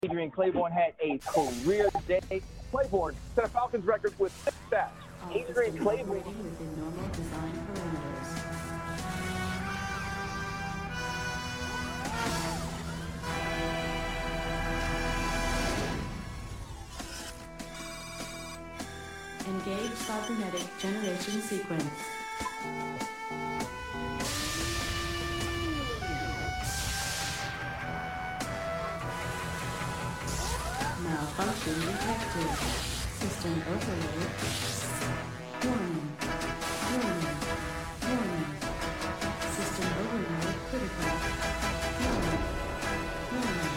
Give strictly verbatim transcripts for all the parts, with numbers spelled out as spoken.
Adrian Clayborn had a career day. Clayborn set a Falcons record with six sacks. Adrian Clayborn within normal design parameters. Engage cybernetic generation sequence. Malfunction detected. System overload. Warning. Warning. Warning. System overload critical. Warning. Warning.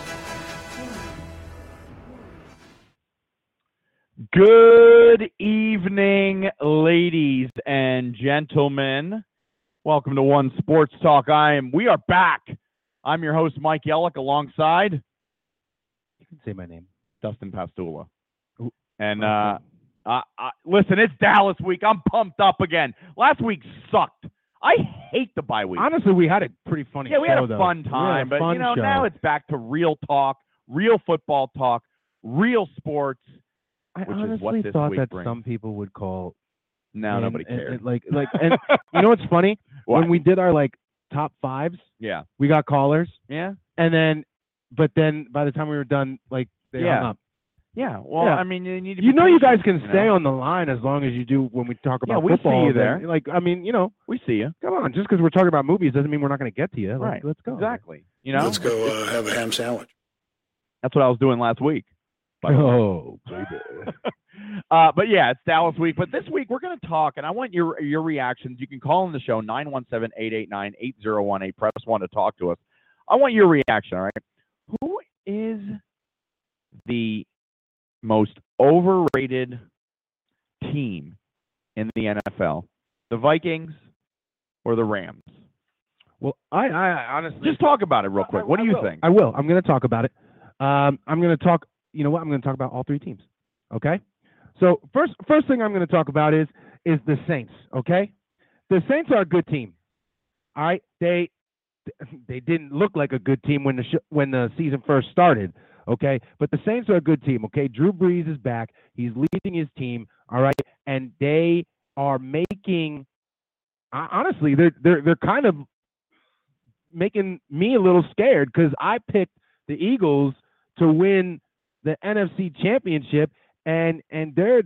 Warning. Good evening, ladies and gentlemen. Welcome to One Sports Talk. I am. We are back. I'm your host, Mike Yellick, alongside. You can say my name. Dustin Pastula. Ooh. And uh, uh, uh, listen, it's Dallas week. I'm pumped up again. Last week sucked. I hate the bye week. Honestly, we had a pretty funny yeah, we show, had a though. fun time, a but fun you know show. now it's back to real talk, real football talk, real sports. I which honestly is what this thought week that brings. some people would call. Now and, nobody and- cares. and, like, like, and you know what's funny? What? When we did our like top fives, yeah, we got callers, yeah, and then, but then by the time we were done, like they Yeah. hung up. yeah. Well, Yeah. I mean, you need to. You be know, you guys patient, can you stay know? on the line as long as you do when we talk Yeah, about we see football. you then, there. Like, I mean, you know, We see you. come on, just because we're talking about movies doesn't mean we're not going to get to you. Like, Right. Let's go. Exactly. You know, Let's go uh, have a ham sandwich. that's what I was doing last week. by the way. Oh, baby. Uh, but yeah, it's Dallas week. But this week we're going to talk, and I want your your reactions. You can call in the show nine one seven, eight eight nine, eight zero one eight. Press one to talk to us. I want your reaction. All right, who is the most overrated team in the N F L? The Vikings or the Rams? Well, I, I honestly Just talk about it real quick. What do I you will. think? I will. I'm going to talk about it. Um, I'm going to talk. You know what? I'm going to talk about all three teams. Okay. So first, first thing I'm going to talk about is is the Saints. Okay. The Saints are a good team. All right. They they didn't look like a good team when the sh- when the season first started. Okay. But the Saints are a good team. Okay. Drew Brees is back. He's leading his team. All right. And they are making. Uh, honestly, they're they're they're kind of making me a little scared because I picked the Eagles to win the N F C Championship, and and they're,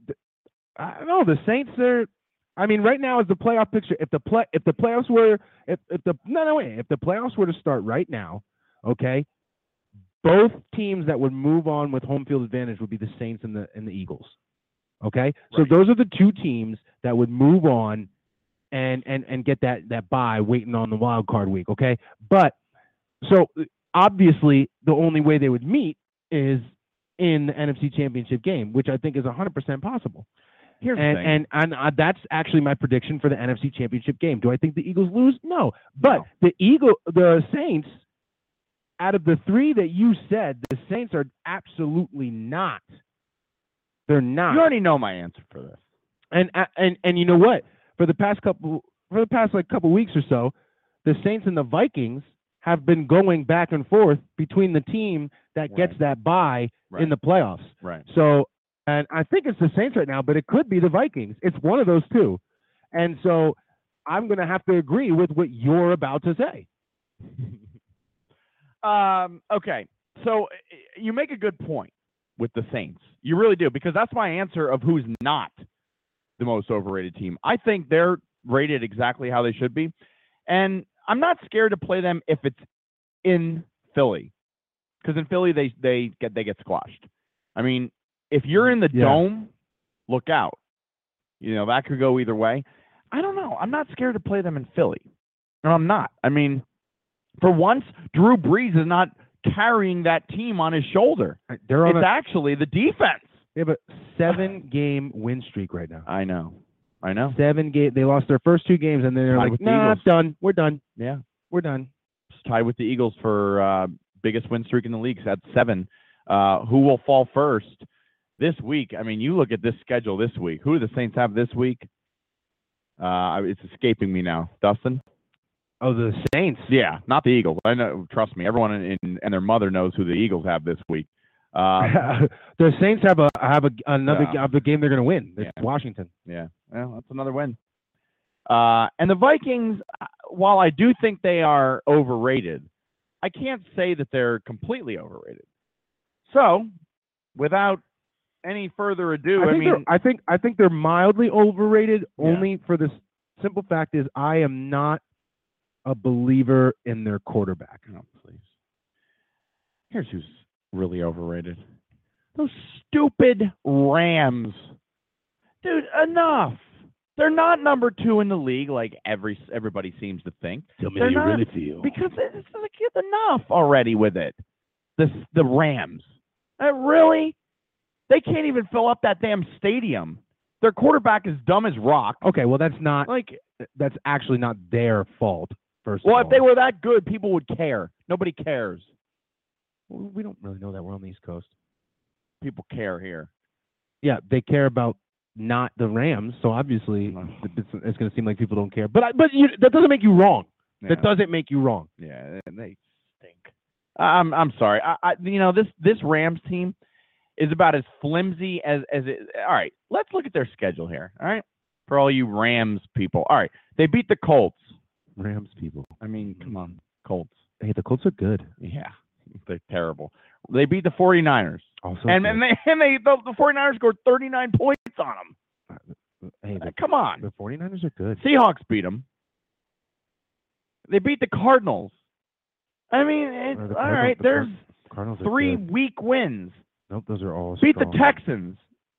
I don't know, the Saints are. I mean, right now is the playoff picture. If the play, if the playoffs were, if if the no no wait, if the playoffs were to start right now, okay, both teams that would move on with home field advantage would be the Saints and the and the Eagles. Okay, so Right. those are the two teams that would move on and and and get that that bye waiting on the wild card week. Okay, but so obviously the only way they would meet is in the N F C Championship game, which I think is one hundred percent possible. Here's the And thing. and and uh, that's actually my prediction for the N F C Championship game. Do I think the Eagles lose? No, but No. the Eagle, the Saints, out of the three that you said, the Saints are absolutely not. They're not. You already know my answer for this. And and and you know what? For the past couple, for the past like couple weeks or so, the Saints and the Vikings have been going back and forth between the team that gets Right. that bye Right. in the playoffs. Right. So, and I think it's the Saints right now, but it could be the Vikings. It's one of those two. And so, I'm going to have to agree with what you're about to say. Um, okay, so uh, you make a good point with the Saints. You really do, because that's my answer of who's not the most overrated team. I think they're rated exactly how they should be, and I'm not scared to play them if it's in Philly, because in Philly they they get they get squashed. I mean, if you're in the Yeah. dome, look out. You know that could go either way. I don't know. I'm not scared to play them in Philly. No, I'm not. I mean, for once, Drew Brees is not carrying that team on his shoulder. They're on It's a, actually the defense. they have a seven game win streak right now. I know. I know. Seven game. They lost their first two games, and then they're Tied like, with the "Nah, Eagles. done. We're done. Yeah. We're done." It's tied with the Eagles for uh, biggest win streak in the league. At seven. Uh, who will fall first this week? I mean, you look at this schedule this week. Who do the Saints have this week? Uh, it's escaping me now. Dustin? Oh, the Saints. Yeah, not the Eagles. I know. Trust me, everyone in, in and their mother knows who the Eagles have this week. Uh, the Saints have a have a another Yeah. of the game they're going to win. It's Yeah. Washington. yeah, well, that's another win. Uh, and the Vikings, uh, while I do think they are overrated, I can't say that they're completely overrated. So, without any further ado, I I, think mean, they're, I think I think they're mildly overrated. Yeah. Only for the s- simple fact is I am not a believer in their quarterback. oh, please. Here's who's really overrated. Those stupid Rams. Dude, enough. They're not number two in the league like every everybody seems to think. Tell me They're how you not, really feel. Because it's like enough already with it. The the Rams. Uh, really? They can't even fill up that damn stadium. Their quarterback is dumb as rock. Okay, well that's not Like, that's actually not their fault. First well, of if all, they were that good, people would care. Nobody cares. Well, we don't really know that we're on the East Coast. People care here. Yeah, they care about not the Rams, so obviously Ugh. it's, it's going to seem like people don't care. But I, but you, that doesn't make you wrong. Yeah. That doesn't make you wrong. Yeah, they stink. I'm I'm sorry. I, I you know this this Rams team is about as flimsy as as it. All right, let's look at their schedule here. All right, for all you Rams people. All right, they beat the Colts. Rams people. I mean, come on, Colts. Hey, the Colts are good. Yeah, they're terrible. They beat the 49ers. Also, and good. and they and they the, the 49ers scored thirty-nine points on them. hey, Uh, the, come on. the 49ers are good. Seahawks beat them. They beat the Cardinals. I mean, it's, Uh, the all Cardinals- right, the there's Car- Cardinals are three good. weak wins. Nope, those are all Beat strong. the Texans.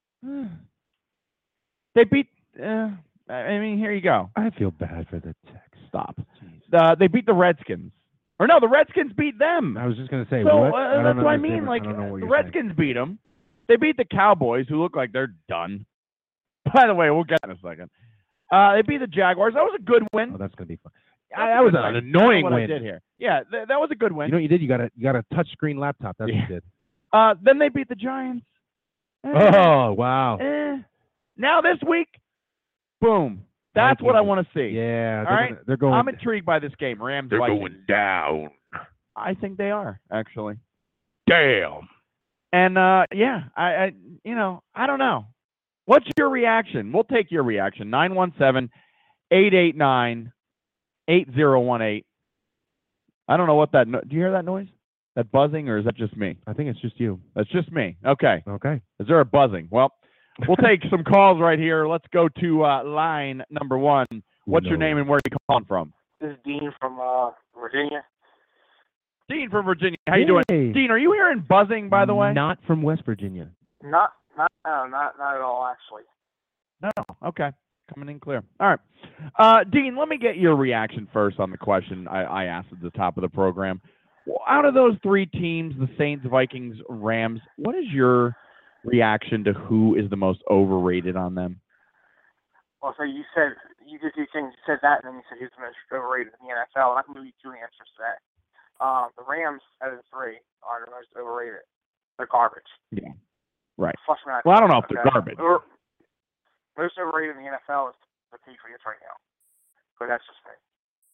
They beat. Uh, I mean, here you go. I feel bad for the Texans. Stop. Uh, they beat the Redskins. Or no, the Redskins beat them. I was just going to say, So what? uh, I don't that's what I understand mean. what- Like I don't know what the you're Redskins beat them. They beat the Cowboys, who look like they're done. By the way, we'll get in a second. Uh, they beat the Jaguars. That was a good saying. win. Oh, that's going to be fun. That's I, a that was good an win. I annoying don't know what win. I did here. Yeah, th- that was a good win. You know what you did? You got a you got a touchscreen laptop. That's Yeah. what you did. uh, then they beat the Giants. Eh, Oh wow. eh. Now this week, boom. That's what I Vikings. want to see. Yeah. All They're right. gonna, they're going. I'm intrigued by this game. Rams. Vikings. down. I think they are actually. Damn. And uh, yeah, I, I, you know, I don't know. What's your reaction? We'll take your reaction. nine one seven, eight eight nine, eight zero one eight. I don't know what that. No- Do you hear that noise? That buzzing, or is that just me? I think it's just you. That's just me. Okay. Okay. Is there a buzzing? Well, we'll take some calls right here. Let's go to uh, line number one. What's your No. name and where are you calling from? This is Dean from uh, Virginia. Dean from Virginia. How you doing? Hey. Dean, are you hearing buzzing, by the way? Not from West Virginia. Not, not, no, not, not at all, actually. No. Okay. Coming in clear. All right. Uh, Dean, let me get your reaction first on the question I, I asked at the top of the program. Well, out of those three teams, the Saints, Vikings, Rams, what is your reaction to who is the most overrated on them? Well, so you said you did two things. You said that, and then you said who's the most overrated in the N F L, and I can give you two answers to that. Um, the Rams out of the three are the most overrated. They're garbage. Yeah. Right. Flush them out. Well, I don't know if they're Okay? garbage. Or- most overrated in the N F L is the Patriots right now. But that's just me.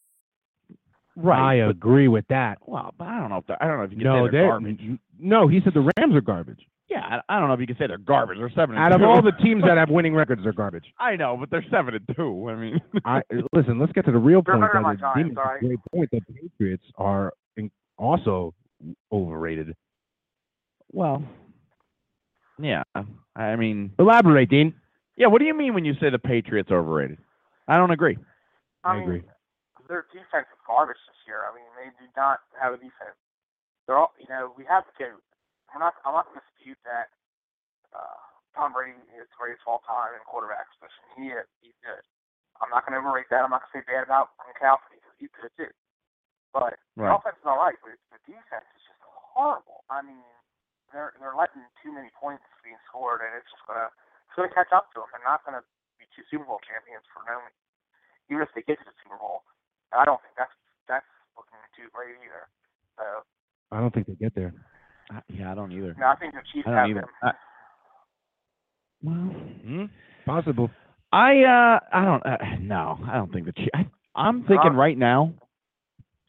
I but- agree with that. Well, but I don't know if they're, I don't know if you can No, say they're they're garbage. n- no. He said the Rams are garbage. Yeah, I, I don't know if you can say they're garbage. They're seven. And Out of two. all the teams that have winning records, they're garbage. I know, but they're seven and two. I mean, I listen. Let's get to the real They're point. better than That my the Giants, Demons- sorry. great point. The Patriots are in, also overrated. well, yeah. I mean, Elaborate, Dean. yeah. What do you mean when you say the Patriots are overrated? I don't agree. I mean, agree. Their defense is garbage this year. I mean, they do not have a defense. They're all, you know, we have to. We're not. I'm not going to dispute that. Uh, Tom Brady is the greatest of all time in quarterback position. He is. He's good. I'm not going to overrate that. I'm not going to say bad about Gronkowski because he's good too. But the Right. offense is all right, but the defense is just horrible. I mean, they're they're letting too many points being scored, and it's just gonna it's gonna catch up to them. They're not gonna be two Super Bowl champions for no. Even if they get to the Super Bowl, I don't think that's that's looking too great either. So I don't think they get there. Uh, yeah, I don't either. no, I think the Chiefs I have don't either. them. I, well, Hmm? Possible. I uh, I don't. Uh, no, I don't think the Chiefs. I, I'm thinking Uh, right now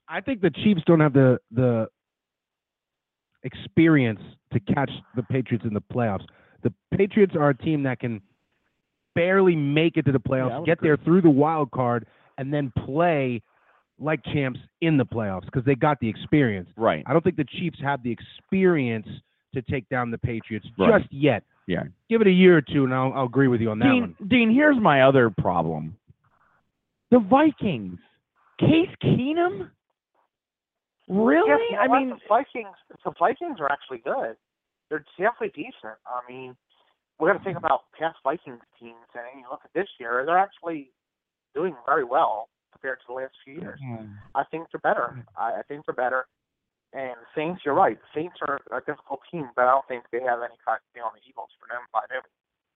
I think the Chiefs don't have the the experience to catch the Patriots in the playoffs. The Patriots are a team that can barely make it to the playoffs, Yeah, I would get agree. there through the wild card, and then play like champs in the playoffs because they got the experience. Right. I don't think the Chiefs have the experience to take down the Patriots Right. just yet. Yeah. Give it a year or two, and I'll, I'll agree with you on that Dean, one. Dean, here's my other problem. The Vikings. Case Keenum? Really? Yes, you know I what? mean, the Vikings. The Vikings are actually good. They're definitely decent. I mean, we got to think about past Vikings teams, and you look at this year, they're actually doing very well compared to the last few years. I think they're better. I, I think they're better. And the Saints, you're right. The Saints are a difficult team, but I don't think they have any kind of thing on the Eagles for them by them.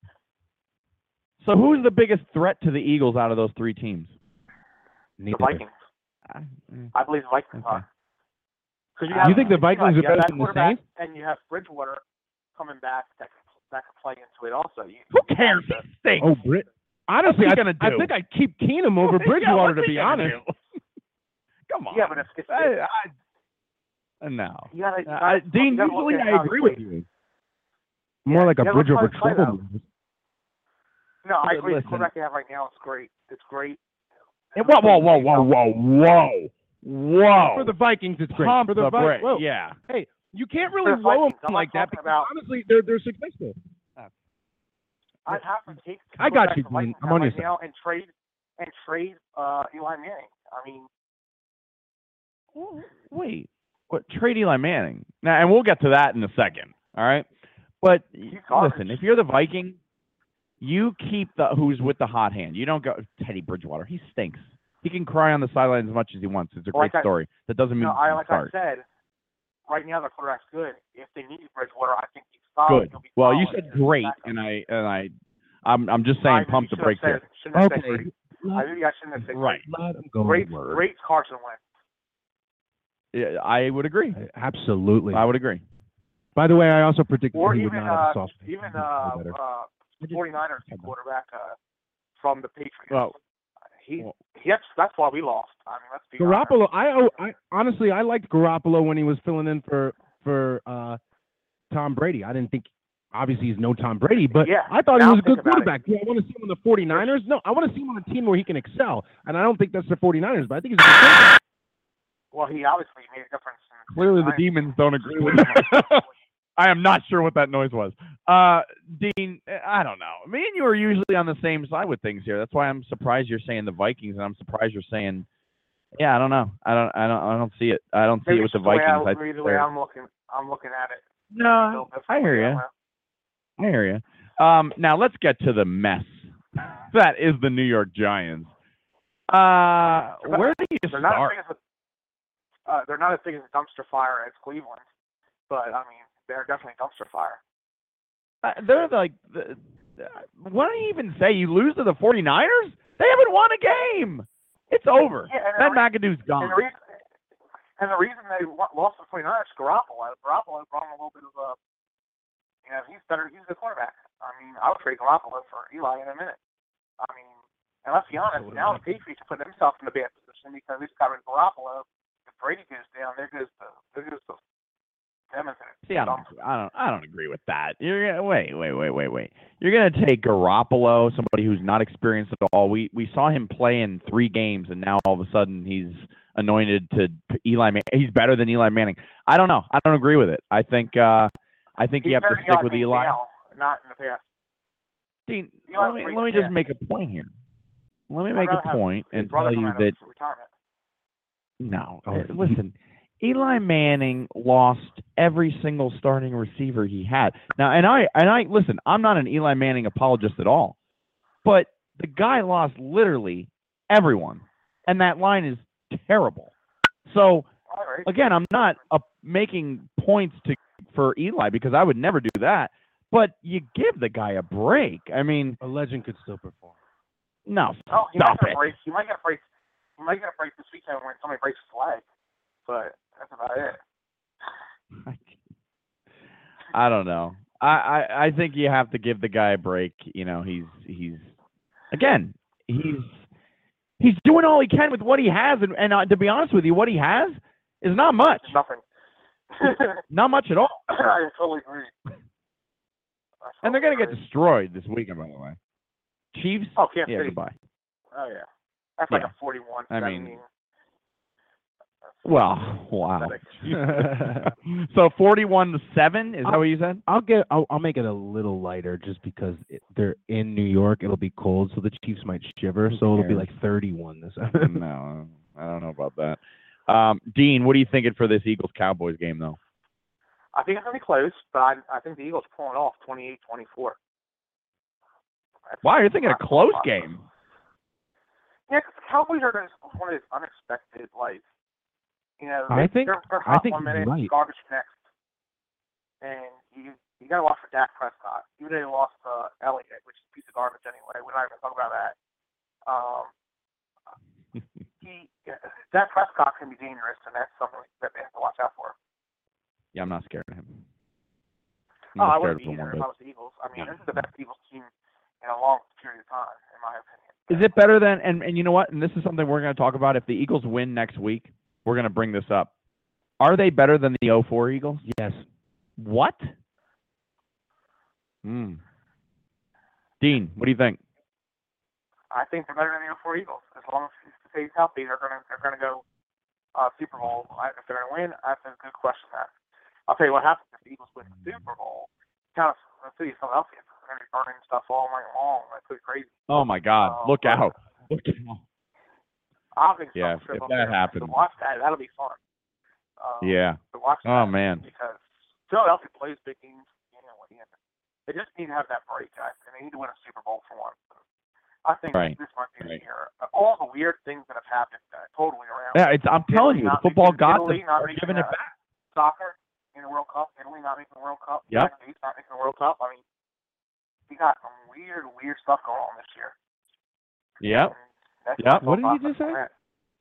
so who's the biggest threat to the Eagles out of those three teams? The Neither. Vikings. I, mm, I believe the Vikings Okay. are. 'Cause You have- think the Vikings are you have better that than the quarterback, Saints? And you have Bridgewater coming back that that can play into it also. You, Who cares? He stinks. Oh, Brit. Honestly, What's he I, gonna I do? think I'd keep Keenum over Yeah, Bridgewater, what's to he be gonna honest. do? Come on. Yeah, but if, if, if I, I, no. you gotta, you Uh, gotta, Dean, you gotta look usually at I how he agree with plays. you. More Yeah, like a yeah, bridge let's over play- play trouble. No, I But agree. The listen. quarterback they have right now is great. It's great. Hey, Whoa, whoa, whoa, whoa, whoa, whoa, whoa. For the Vikings, it's great. Pump For the the Vi- brake. whoa, Yeah. hey, you can't really For the roll Vikings, them I'm like not that talking because about- honestly, they're they're successful. I'd have to take. the I got quarterback you, the Dean. Vikings I'm have on your right now and trade and trade uh, Eli Manning. I mean, Wait. What? Trade Eli Manning. Now, and we'll get to that in a second. All right. But He's garbage. listen, if you're the Viking, you keep the who's with the hot hand. You don't go Teddy Bridgewater. He stinks. He can cry on the sideline as much as he wants. It's a Well, great like I- story. That doesn't mean no, he I can like start. I said, right now the quarterback's good. If they need Bridgewater, I think he's solid. Good. He'll be Well, you solid. said great, and I and I, I'm I'm just saying, I pump the shouldn't brakes have here. said- shouldn't have said Okay. great. I think I shouldn't have said Right. Let 'em go. Great. word. Great Carson Wentz. Yeah, I would agree. Absolutely. I would agree. By the way, I also predicted Or he even would not have a uh, soft. even he'd uh, play better. uh, forty-niners quarterback uh, from the Patriots. Well, he well- he that's, that's why we lost. I mean, let's be Garoppolo, honest. I, oh, I honestly I liked Garoppolo when he was filling in for for uh, Tom Brady. I didn't think obviously he's no Tom Brady, but Yeah, I thought he now was a think good about it. quarterback. Do I want to see him on the forty-niners? No, I want to see him on a team where he can excel. And I don't think that's the forty-niners, but I think he's a good quarterback. Well, he obviously made a difference. In Clearly, the demons don't agree with you. I am not sure what that noise was. Uh, Dean, I don't know. Me and you are usually on the same side with things here. That's why I'm surprised you're saying the Vikings, and I'm surprised you're saying, yeah, I don't know. I don't, I don't, I don't see it. I don't see Maybe it with the it's way Vikings. I, I maybe think the way they're- I'm looking, I'm looking at it. no, I hear you. I hear you. Um, now let's get to the mess that is the New York Giants. Uh, where do you They're not as start? big as a, uh, they're not as big as a dumpster fire as Cleveland, but I mean, they're definitely a dumpster fire. Uh, they're like, the, the, what do you even say? You lose to the forty-niners? They haven't won a game. It's over. Yeah, and, Ben the, McAdoo's gone. and, the reason, and the reason they wa- lost the forty-niners, Garoppolo. Garoppolo brought him a little bit of a, you know, he's better. He's the quarterback. I mean, I would trade Garoppolo for Eli in a minute. I mean, and let's be honest, now the Patriots put themselves in a bad position because they just got rid of Garoppolo. If Brady goes down, there goes the, there goes the them as a See, I don't, dumpster. I don't, I don't agree with that. You're gonna wait, wait, wait, wait, wait. You're gonna take Garoppolo, somebody who's not experienced at all. We we saw him play in three games, and now all of a sudden he's anointed to Eli. Man- he's better than Eli Manning. I don't know. I don't agree with it. I think, uh, I think He's you have to better than stick with Manning Eli. now, not in the past. Dean, Eli let me Manning, let me yeah. just make a point here. Let me I'd make rather a have point his and brother tell come you out that of retirement. no. Oh, uh, he- listen, Eli Manning lost every single starting receiver he had. Now, and I and I listen. I'm not an Eli Manning apologist at all, but the guy lost literally everyone, and that line is terrible. So All right. again, I'm not uh, making points to for Eli because I would never do that. But you give the guy a break. I mean, A legend could still perform. no, Oh, he stop might get it. a break. He might get a break. He might get a break this weekend when somebody breaks his leg. But that's about it. I don't know. I, I, I think you have to give the guy a break. You know, he's he's again, he's He's doing all he can with what he has, and, and uh, to be honest with you, what he has is not much. Nothing. Not much at all. I totally agree. I And they're going to get totally agree. destroyed this weekend, by the way. Chiefs? Oh, Kansas Yeah, City. goodbye. Oh, yeah. That's like Yeah. a forty-one. I mean- mean, Well, wow. pathetic. So forty-one to seven, is that I'll- what you said? I'll get. I'll, I'll make it a little lighter just because it, they're in New York. It'll be cold, so the Chiefs might shiver. Who So it'll be cares? like thirty-one this. No, I don't know about that. Um, Dean, what are you thinking for this Eagles-Cowboys game, though? I think it's going to be close, but I, I think the Eagles are pulling off twenty-eight twenty-four. Wow, you're thinking a close game. Yeah, because the Cowboys are those, one of those unexpected, like, you know, I they, think- they're, they're I hot think one he's minute, right. garbage next. And you you got to watch for Dak Prescott. Even though they lost uh, Elliott, which is a piece of garbage anyway. We're not even talking about that. Um, he Dak Prescott can be dangerous, and that's something that they have to watch out for. Yeah, I'm not scared of him. I'm Oh, not I scared wouldn't of be him either one if bit. I was the Eagles. I mean, Yeah. this is the best Eagles team in a long period of time, in my opinion. Is it better than, and, and you know what, and this is something we're going to talk about, if the Eagles win next week, we're going to bring this up. Are they better than the oh four Eagles? Yes. What? Hmm. Dean, what do you think? I think they're better than the oh four Eagles. As long as he stays healthy, they're gonna they're gonna go uh, Super Bowl. I, if they're gonna win, that's a good question. That I'll tell you what happens if the Eagles win the Super Bowl. Kind of the city of Philadelphia is gonna be burning stuff all night long. That's pretty crazy. Oh, my God. Uh, Look but out. Look out. I think Yeah, something if up that there. happens. So watch that. That'll be fun. Um, Yeah. To watch that Oh, man. because Philadelphia plays big games. You know, you know, they just need to have that break, guys, and they need to win a Super Bowl for one. I think Right. this might be Right. the year. Of all the weird things that have happened, uh, totally around. Yeah, it's, I'm telling you, the Italy not football making- gods Italy not are making giving it a- back. Soccer in the World Cup. Italy not making the World Cup. Yep. United States not making the World Cup. I mean, we got some weird, weird stuff going on this year. Yep. And that's Yep. my What did thought you just say? on that.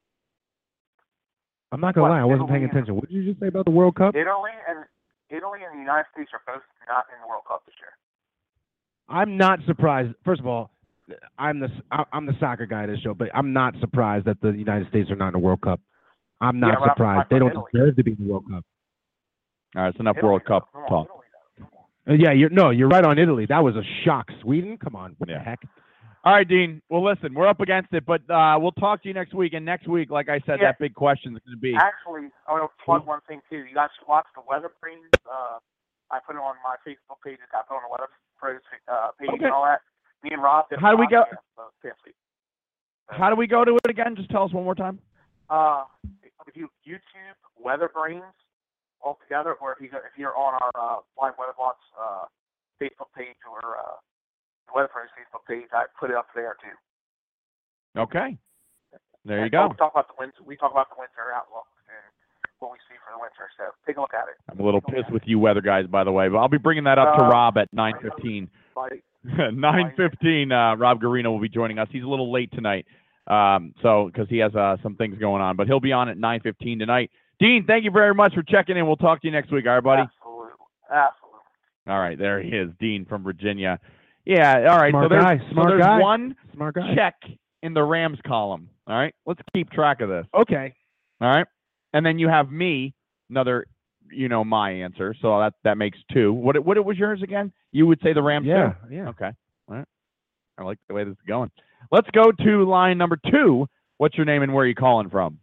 I'm not gonna What, lie. I wasn't paying Italy and- attention. What did you just say about the World Cup? Italy and Italy and the United States are both not in the World Cup this year. I'm not surprised. First of all, I'm the I- I'm the soccer guy of this show, but I'm not surprised that the United States are not in the World Cup. I'm not Yeah, but I'm surprised. They surprised don't by deserve to be in the World Cup. All right, it's enough Italy, World Cup come on, talk. Italy, though. Come on. Uh, yeah, you're no, you're right on Italy. That was a shock. Sweden, come on, what Yeah. the heck? All right, Dean. Well, listen, we're up against it, but uh, we'll talk to you next week. And next week, like I said, Yeah. that big question is going to be. Actually, I want to plug one thing too. You guys should watch the Weather Pros. Uh, I put it on my Facebook page. I put it on the Weather Pros uh, page Okay. and all that. Me and Rob did a How do we go- podcast, so can't sleep. How do we go to it again? Just tell us one more time. Uh, if you YouTube Weather Brains all together, or if you go, if you're on our uh, Live Weather Blocks uh, Facebook page or uh, the Weather Pros Facebook page, I put it up there too. Okay. There you And go. We talk about the winter. We talk about the winter outlook and what we see for the winter. So take a look at it. I'm a little pissed with you weather guys, by the way, but I'll be bringing that up to Uh, Rob at nine fifteen. Like, nine fifteen, uh, Rob Garino will be joining us. He's a little late tonight, um, so because he has uh, some things going on, but he'll be on at nine fifteen tonight. Dean, thank you very much for checking in. We'll talk to you next week, all right, buddy? Absolutely. Absolutely. All right, there he is, Dean from Virginia. Yeah, all right. Smart so there's, guy, so smart there's guy. one Smart guy. check in the Rams column. All right, let's keep track of this. Okay. All right, and then you have me, another, you know, my answer. So that that makes two. What what was yours again? You would say the Rams. Yeah, too? yeah. Okay. All right. I like the way this is going. Let's go to line number two. What's your name and where are you calling from?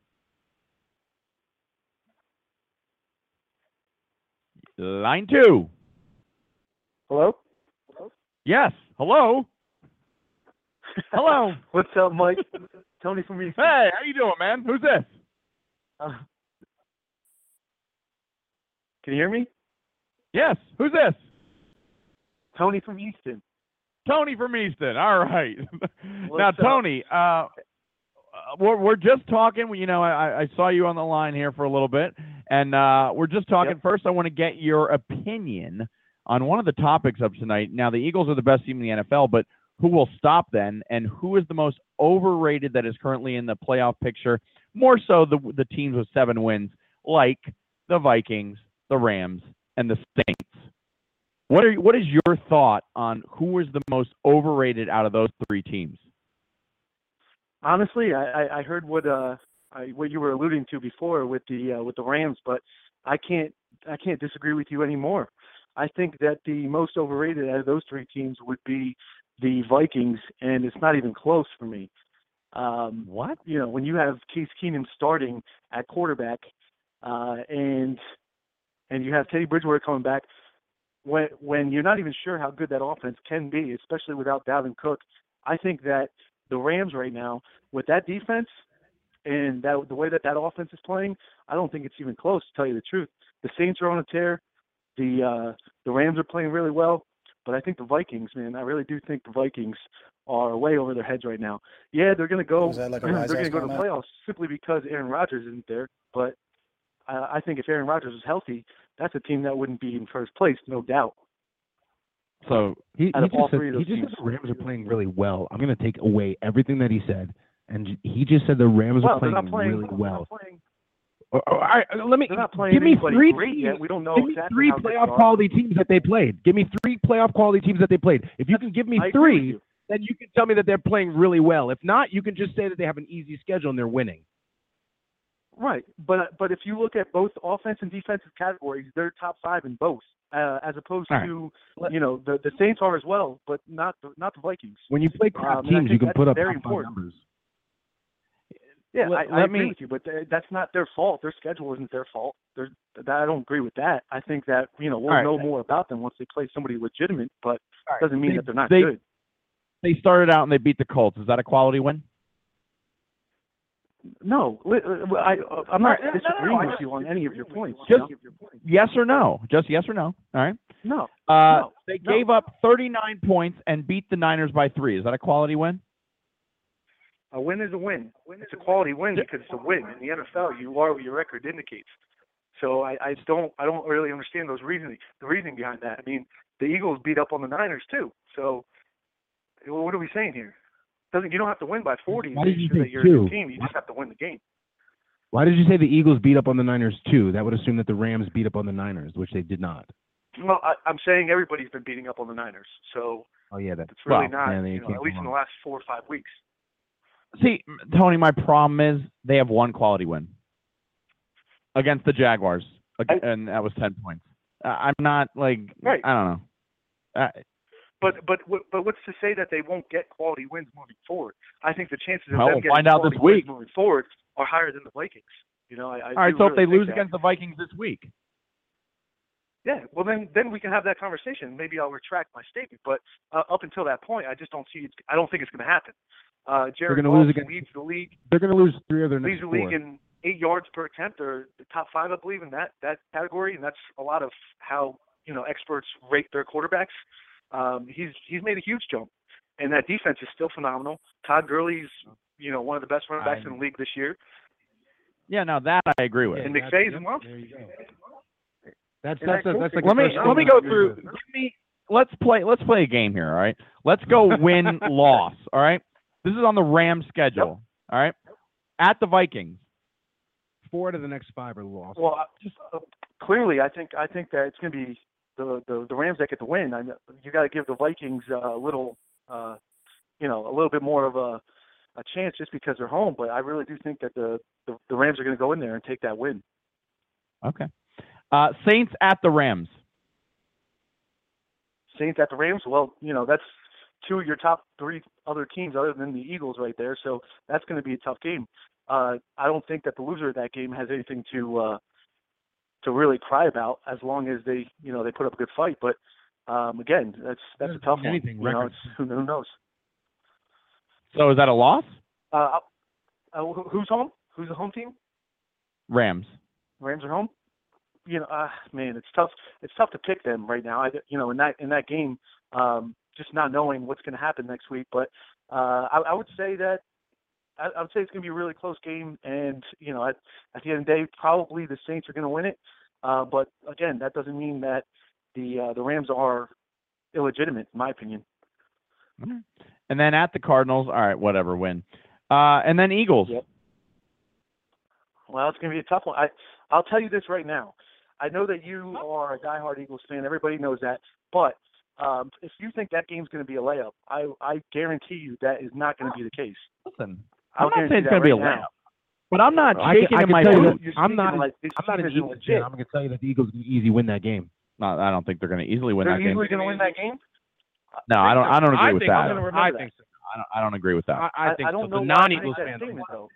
Line two. Hello? Yes. Hello. Hello. What's up, Mike? Tony from East. Hey, how you doing, man? Who's this? Uh, can you hear me? Yes. Who's this? Tony from Easton. Tony from Easton. All right. now, What's up? Tony, uh, we're we're just talking. You know, I, I saw you on the line here for a little bit, and uh, we're just talking. Yep. First, I want to get your opinion on one of the topics of tonight. Now, the Eagles are the best team in the N F L, but who will stop them, and who is the most overrated that is currently in the playoff picture? More so the the teams with seven wins, like the Vikings, the Rams, and the Saints. What are what is your thought on who is the most overrated out of those three teams? Honestly, I, I I heard what uh I, what you were alluding to before with the uh, with the Rams, but I can't I can't disagree with you anymore. I think that the most overrated out of those three teams would be the Vikings, and it's not even close for me. Um, What? You know, when you have Case Keenum starting at quarterback, uh, and and you have Teddy Bridgewater coming back, when when you're not even sure how good that offense can be, especially without Dalvin Cook, I think that the Rams right now, with that defense and that the way that that offense is playing, I don't think it's even close, to tell you the truth. The Saints are on a tear. The uh, the Rams are playing really well. But I think the Vikings, man, I really do think the Vikings are way over their heads right now. Yeah, they're going to go. Was that like a they're wise going to ass go to the comment? playoffs simply because Aaron Rodgers isn't there. But uh, I think if Aaron Rodgers was healthy, that's a team that wouldn't be in first place, no doubt. So He, he Out of just all said, three of he those just teams. said the Rams are playing really well. I'm going to take away everything that he said, and j- he just said the Rams Well, are they're playing, not playing really they're well. not playing, Or- or I- let me they're not playing give me anybody three great teams. yet. We don't know Give me exactly three how good they playoff are. quality teams that they played. Give me three playoff quality teams that they played. If you can give me I agree with three, you. then you can tell me that they're playing really well. If not, you can just say that they have an easy schedule and they're winning. Right, but but if you look at both offense and defensive categories, they're top five in both, uh, as opposed All right. to you know the the Saints are as well, but not the, not the Vikings. When you play crap Um, and I teams, think you can that's put up very top five important. numbers. Yeah, Let- I, I let agree me- with you, but th- that's not their fault. Their schedule isn't their fault. There's, that, I don't agree with that. I think that you know we'll All right. know more about them once they play somebody legitimate, but All right. doesn't mean They- that they're not they- good. They started out and they beat the Colts. Is that a quality win? No, li- uh, I, uh, I'm not All right, no, no, no, disagreeing I with just- you on any of your points. you Just know? yes or no? Just yes or no? All right. No, Uh, No, they no. gave up thirty-nine points and beat the Niners by three. Is that a quality win? a win is a win. It's a quality win because it's a win. In the N F L, you are what your record indicates. So I, I don't I don't really understand those reasoning the reasoning behind that. I mean, the Eagles beat up on the Niners too. So well, what are we saying here? Doesn't you don't have to win by forty Why to did make you sure say that you're a two? good team. You just have to win the game. Why did you say the Eagles beat up on the Niners too? That would assume that the Rams beat up on the Niners, which they did not. Well, I, I'm saying everybody's been beating up on the Niners, so Oh yeah, that. it's really Well, not. yeah, they you know, can't at least go in the wrong. last four or five weeks. See, Tony, my problem is they have one quality win against the Jaguars, ag- I- and that was ten points. Uh, I'm not like Right. I don't know. Uh, But but what- but what's to say that they won't get quality wins moving forward? I think the chances of Well, them we'll getting find out quality this wait week. moving forward are higher than the Vikings. You know, I, I all right, do so if really they think lose that. against the Vikings this week, Yeah, well then then we can have that conversation. Maybe I'll retract my statement, but uh, up until that point, I just don't see. It, I don't think it's going to happen. Uh, Jared gonna Goff lose against- leads the league They're going to lose three of their leads next the four. league in eight yards per attempt, or the top five, I believe, in that that category, and that's a lot of how you know experts rate their quarterbacks. Um, he's he's made a huge jump, and that defense is still phenomenal. Todd Gurley's you know one of the best running backs I- in the league this year, yeah, now that I agree with. and that's- McVay's yep, a monster. There you go. That's And that's that a, that's like let the me first let me thing go that we through. do. Give me. Let's play. Let's play a game here. All right. Let's go win loss. All right. This is on the Rams schedule. All right. At the Vikings. Four out of the next five are lost. Well, I- just uh, clearly, I think I think that it's going to be the, the the Rams that get the win. I know, you got to give the Vikings uh, a little, uh, you know, a little bit more of a a chance just because they're home. But I really do think that the the, the Rams are going to go in there and take that win. Okay. Uh, Saints at the Rams. Saints at the Rams. Well, you know that's two of your top three other teams other than the Eagles right there. So that's going to be a tough game. Uh, I don't think that the loser of that game has anything to uh, to really cry about as long as they you know they put up a good fight. But um, again, that's that's a Doesn't tough mean one. anything, You know, records. it's, who, who knows? So is that a loss? Uh, uh, who- who's home? Who's the home team? Rams. Rams are home. You know, uh, man, it's tough. It's tough to pick them right now. I, you know, in that in that game, um, just not knowing what's going to happen next week. But uh, I, I would say that I, I would say it's going to be a really close game, and you know, at, at the end of the day, probably the Saints are going to win it. Uh, but again, that doesn't mean that the uh, the Rams are illegitimate, in my opinion. And then at the Cardinals. All right. Whatever. Win. Uh, and then Eagles. Yep. Well, it's going to be a tough one. I I'll tell you this right now. I know that you are a diehard Eagles fan. Everybody knows that. But um, if you think that game's going to be a layup, I I guarantee you that is not going to be the case. Listen. I'm not saying it's going to be a layup, but I'm not I shaking can, I in can my tell you boots. that I'm not. Like, I'm not an Eagles fan. I'm going to tell you that the Eagles can easily win that game. No, I don't think they're going to easily win They're that game. easily going to win that game? No, I don't. I don't agree I with think that. so. I think so. I don't. I don't agree with that. I, I think I don't so. know The why I non-Eagles make that fans. statement, though.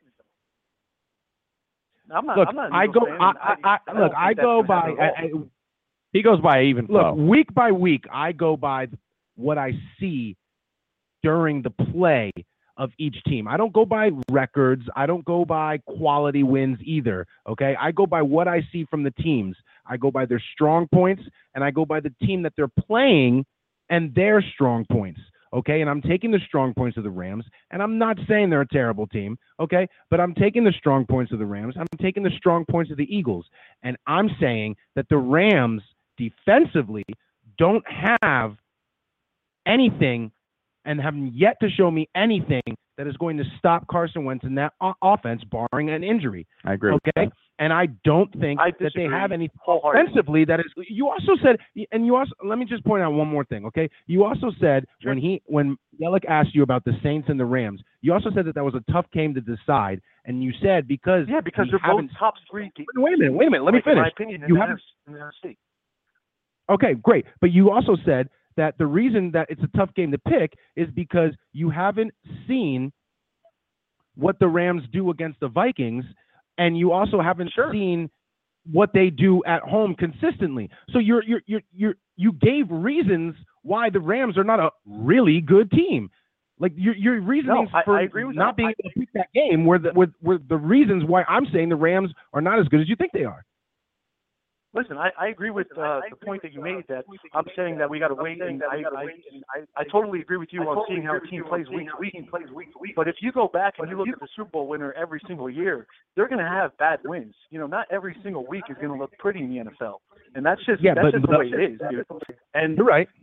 I'm not, Look, I'm not an I Eagles go. fan, I, and I, I, I don't look, think I that's go gonna by. happen at all. I, He goes by even Look, flow. week by week, I go by what I see during the play of each team. I don't go by records. I don't go by quality wins either. Okay. I go by what I see from the teams. I go by their strong points, and I go by the team that they're playing and their strong points. Okay. And I'm taking the strong points of the Rams, and I'm not saying they're a terrible team. Okay. But I'm taking the strong points of the Rams. I'm taking the strong points of the Eagles. And I'm saying that the Rams defensively don't have anything and have yet to show me anything that is going to stop Carson Wentz in that o- offense, barring an injury. I agree. With Okay, that. and I don't think I that they disagree have any wholeheartedly. offensively that is. You also said, and you also let me just point out one more thing. Okay, you also said Sure. when he when Yelich asked you about the Saints and the Rams, you also said that that was a tough game to decide, and you said because Yeah, because we they're both haven't. top three teams. Wait a minute, wait a minute. Let me like, in my finish. opinion, in You the haven't- N F C. Okay, great. But you also said that the reason that it's a tough game to pick is because you haven't seen what the Rams do against the Vikings, and you also haven't Sure. seen what they do at home consistently. So you're you're you're you're you gave reasons why the Rams are not a really good team. Like your your reasonings I- for I agree with not that. being able to pick that game were the were, were the reasons why I'm saying the Rams are not as good as you think they are. Listen, I, I agree with uh, the point that you made. That I'm saying that we got to wait, and I, I, I totally agree with you on seeing how a team plays week to week. But if you go back and you look at the Super Bowl winner every single year, they're going to have bad wins. You know, not every single week is going to look pretty in the N F L, and that's just Yeah, that's but- just but- the way it is, dude. And You're right.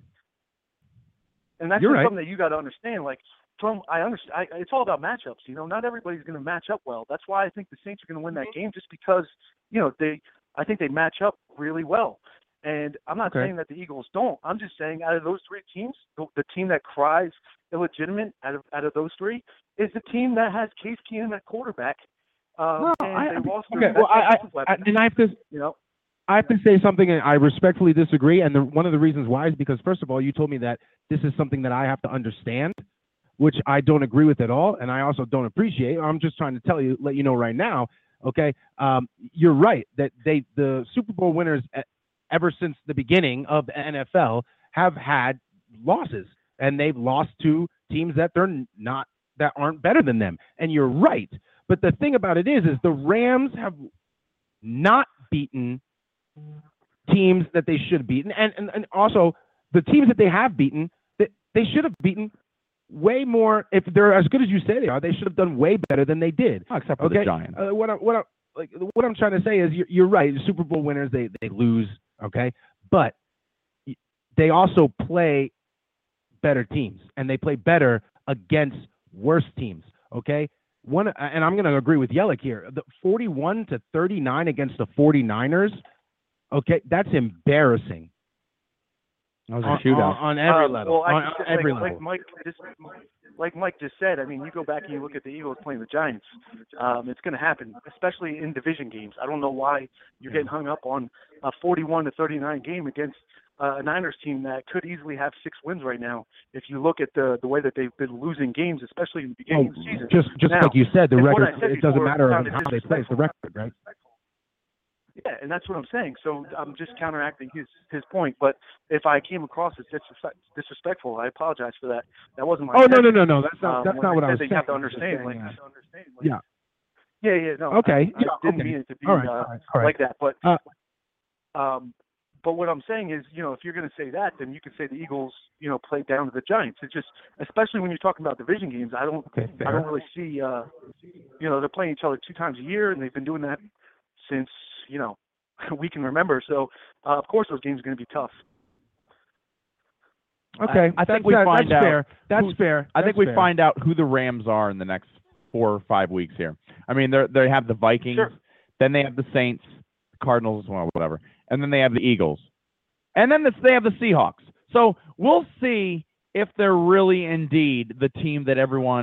and that's You're just right. something that you got to understand. Like, from I understand, I, it's all about matchups. You know, not everybody's going to match up well. That's why I think the Saints are going to win that game, just because you know they. I think they match up really well. And I'm not Okay. saying that the Eagles don't. I'm just saying out of those three teams, the, the team that cries illegitimate out of out of those three is the team that has Case Keenum at quarterback. Um, No, and I- they I- lost okay, their well, I- best I- weapon, and I have to you know. I have to say something, and I respectfully disagree. And the, one of the reasons why is because, first of all, you told me that this is something that I have to understand, which I don't agree with at all, and I also don't appreciate. I'm just trying to tell you, let you know right now. Okay, um, you're right that they the Super Bowl winners e- ever since the beginning of the N F L have had losses, and they've lost to teams that they're not that aren't better than them. And you're right, but the thing about it is, is the Rams have not beaten teams that they should have beaten, and, and and also the teams that they have beaten, that they should have beaten way more. If they're as good as you say they are, they should have done way better than they did. Oh, except for Okay, the Giants. uh, what I, what I, like what I'm trying to say is you're, you're right. The Super Bowl winners they they lose, okay, but they also play better teams, and they play better against worse teams. Okay, one, and I'm going to agree with Yelich here. The forty-one to thirty-nine against the 49ers. Okay, that's embarrassing. That was On, a shootout. on, on every Um, level. Well, I on, just- on every like, level. like Mike just like Mike just said. I mean, you go back and you look at the Eagles playing the Giants. Um, it's going to happen, especially in division games. I don't know why you're getting hung up on a forty-one to thirty-nine game against uh, a Niners team that could easily have six wins right now. If you look at the the way that they've been losing games, especially in the beginning of the season. Just just Now, like you said, the and what record. I said It doesn't before matter sounded how they play. It's the record, right? Yeah, and that's what I'm saying. So I'm just counteracting his his point. But if I came across as disrespect, disrespectful, I apologize for that. That wasn't my Oh no intent. no no no. That's not Um, that's when not I what I said was that saying. you have to I was just understand, saying, like, uh, yeah, yeah, yeah. No, Okay, I, I yeah, didn't okay. mean it to be All right, uh, all right, all right. like that. But Uh, um, but what I'm saying is, you know, if you're going to say that, then you can say the Eagles, you know, played down to the Giants. It's just, especially when you're talking about division games, I don't, Okay, fair. I don't really see, uh, you know, they're playing each other two times a year, and they've been doing that since, you know, we can remember. So, uh, of course, those games are going to be tough. Okay, I, I think that's, we that- find that's out. fair. That's who- fair. I That's think we fair. find out who the Rams are in the next four or five weeks here. I mean, they they have the Vikings, Sure. then they have the Saints, Cardinals, well, whatever, and then they have the Eagles, and then this, they have the Seahawks. So we'll see if they're really indeed the team that everyone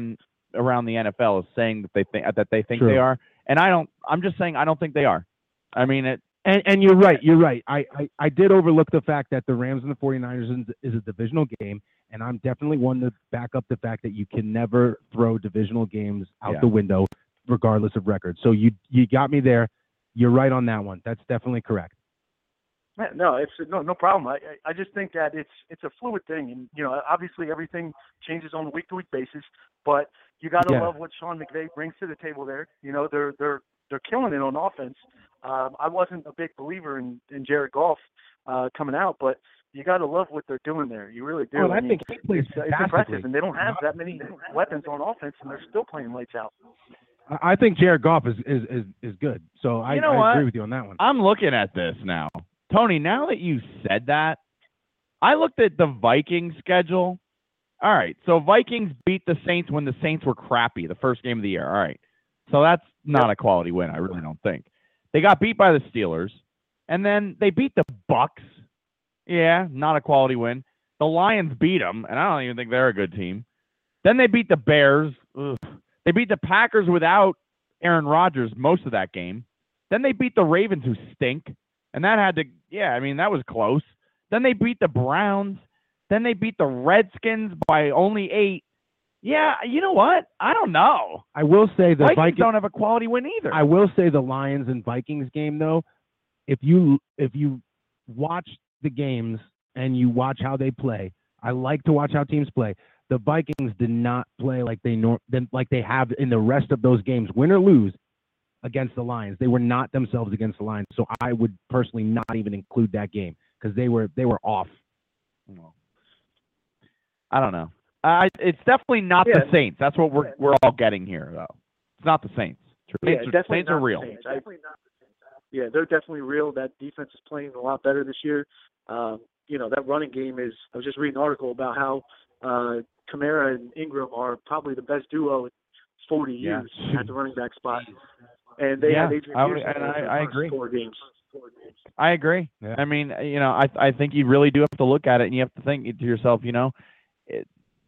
around the N F L is saying that they think that they think True. they are, and I don't. I'm just saying I don't think they are. I mean it. And, and you're right. You're right. I, I, I did overlook the fact that the Rams and the 49ers is a divisional game, and I'm definitely one to back up the fact that you can never throw divisional games out Yeah. the window, regardless of record. So you you got me there. You're right on that one. That's definitely correct. Yeah, no, it's no no problem. I I I just think that it's it's a fluid thing, and you know, obviously everything changes on a week to week basis. But you got to Yeah. love what Sean McVay brings to the table there. You know, they're they're they're killing it on offense. Um, I wasn't a big believer in, in Jared Goff uh, coming out, but you got to love what they're doing there. You really do. Well, I mean, think he plays it's, uh, it's fantastically. impressive, and they don't have that many weapons on offense, and they're still playing lights out. I I think Jared Goff is is, is, is good. So I, You know I what? agree with you on that one. I'm looking at this now, Tony. Now that you said that, I looked at the Vikings schedule. All right, so Vikings beat the Saints when the Saints were crappy, the first game of the year. All right, so that's not a quality win. I really don't think. They got beat by the Steelers, and then they beat the Bucks. Yeah, not a quality win. The Lions beat them, and I don't even think they're a good team. Then they beat the Bears. Ugh. They beat the Packers without Aaron Rodgers most of that game. Then they beat the Ravens, who stink, and that had to, yeah, I mean, that was close. Then they beat the Browns. Then they beat the Redskins by only eight. Yeah, you know what? I don't know. I will say the Vikings Vikings don't have a quality win either. I will say the Lions and Vikings game though, if you if you watch the games and you watch how they play, I like to watch how teams play. The Vikings did not play like they nor like they have in the rest of those games, win or lose, against the Lions. They were not themselves against the Lions. So I would personally not even include that game because they were they were off. I don't know. I it's definitely not Yeah. the Saints. That's what we're we're all getting here, though. It's not the Saints. Yeah, Saints, are, definitely Saints not are the real. Saints. I- Yeah, they're definitely real. That defense is playing a lot better this year. Um, you know, that running game is. I was just reading an article about how uh, Kamara and Ingram are probably the best duo in forty Yeah. years at the running back spot, and they Yeah, have Adrian I would- Peterson and for the I- I first agree. four games. I agree. Yeah. I mean, you know, I I think you really do have to look at it, and you have to think to yourself, you know, it,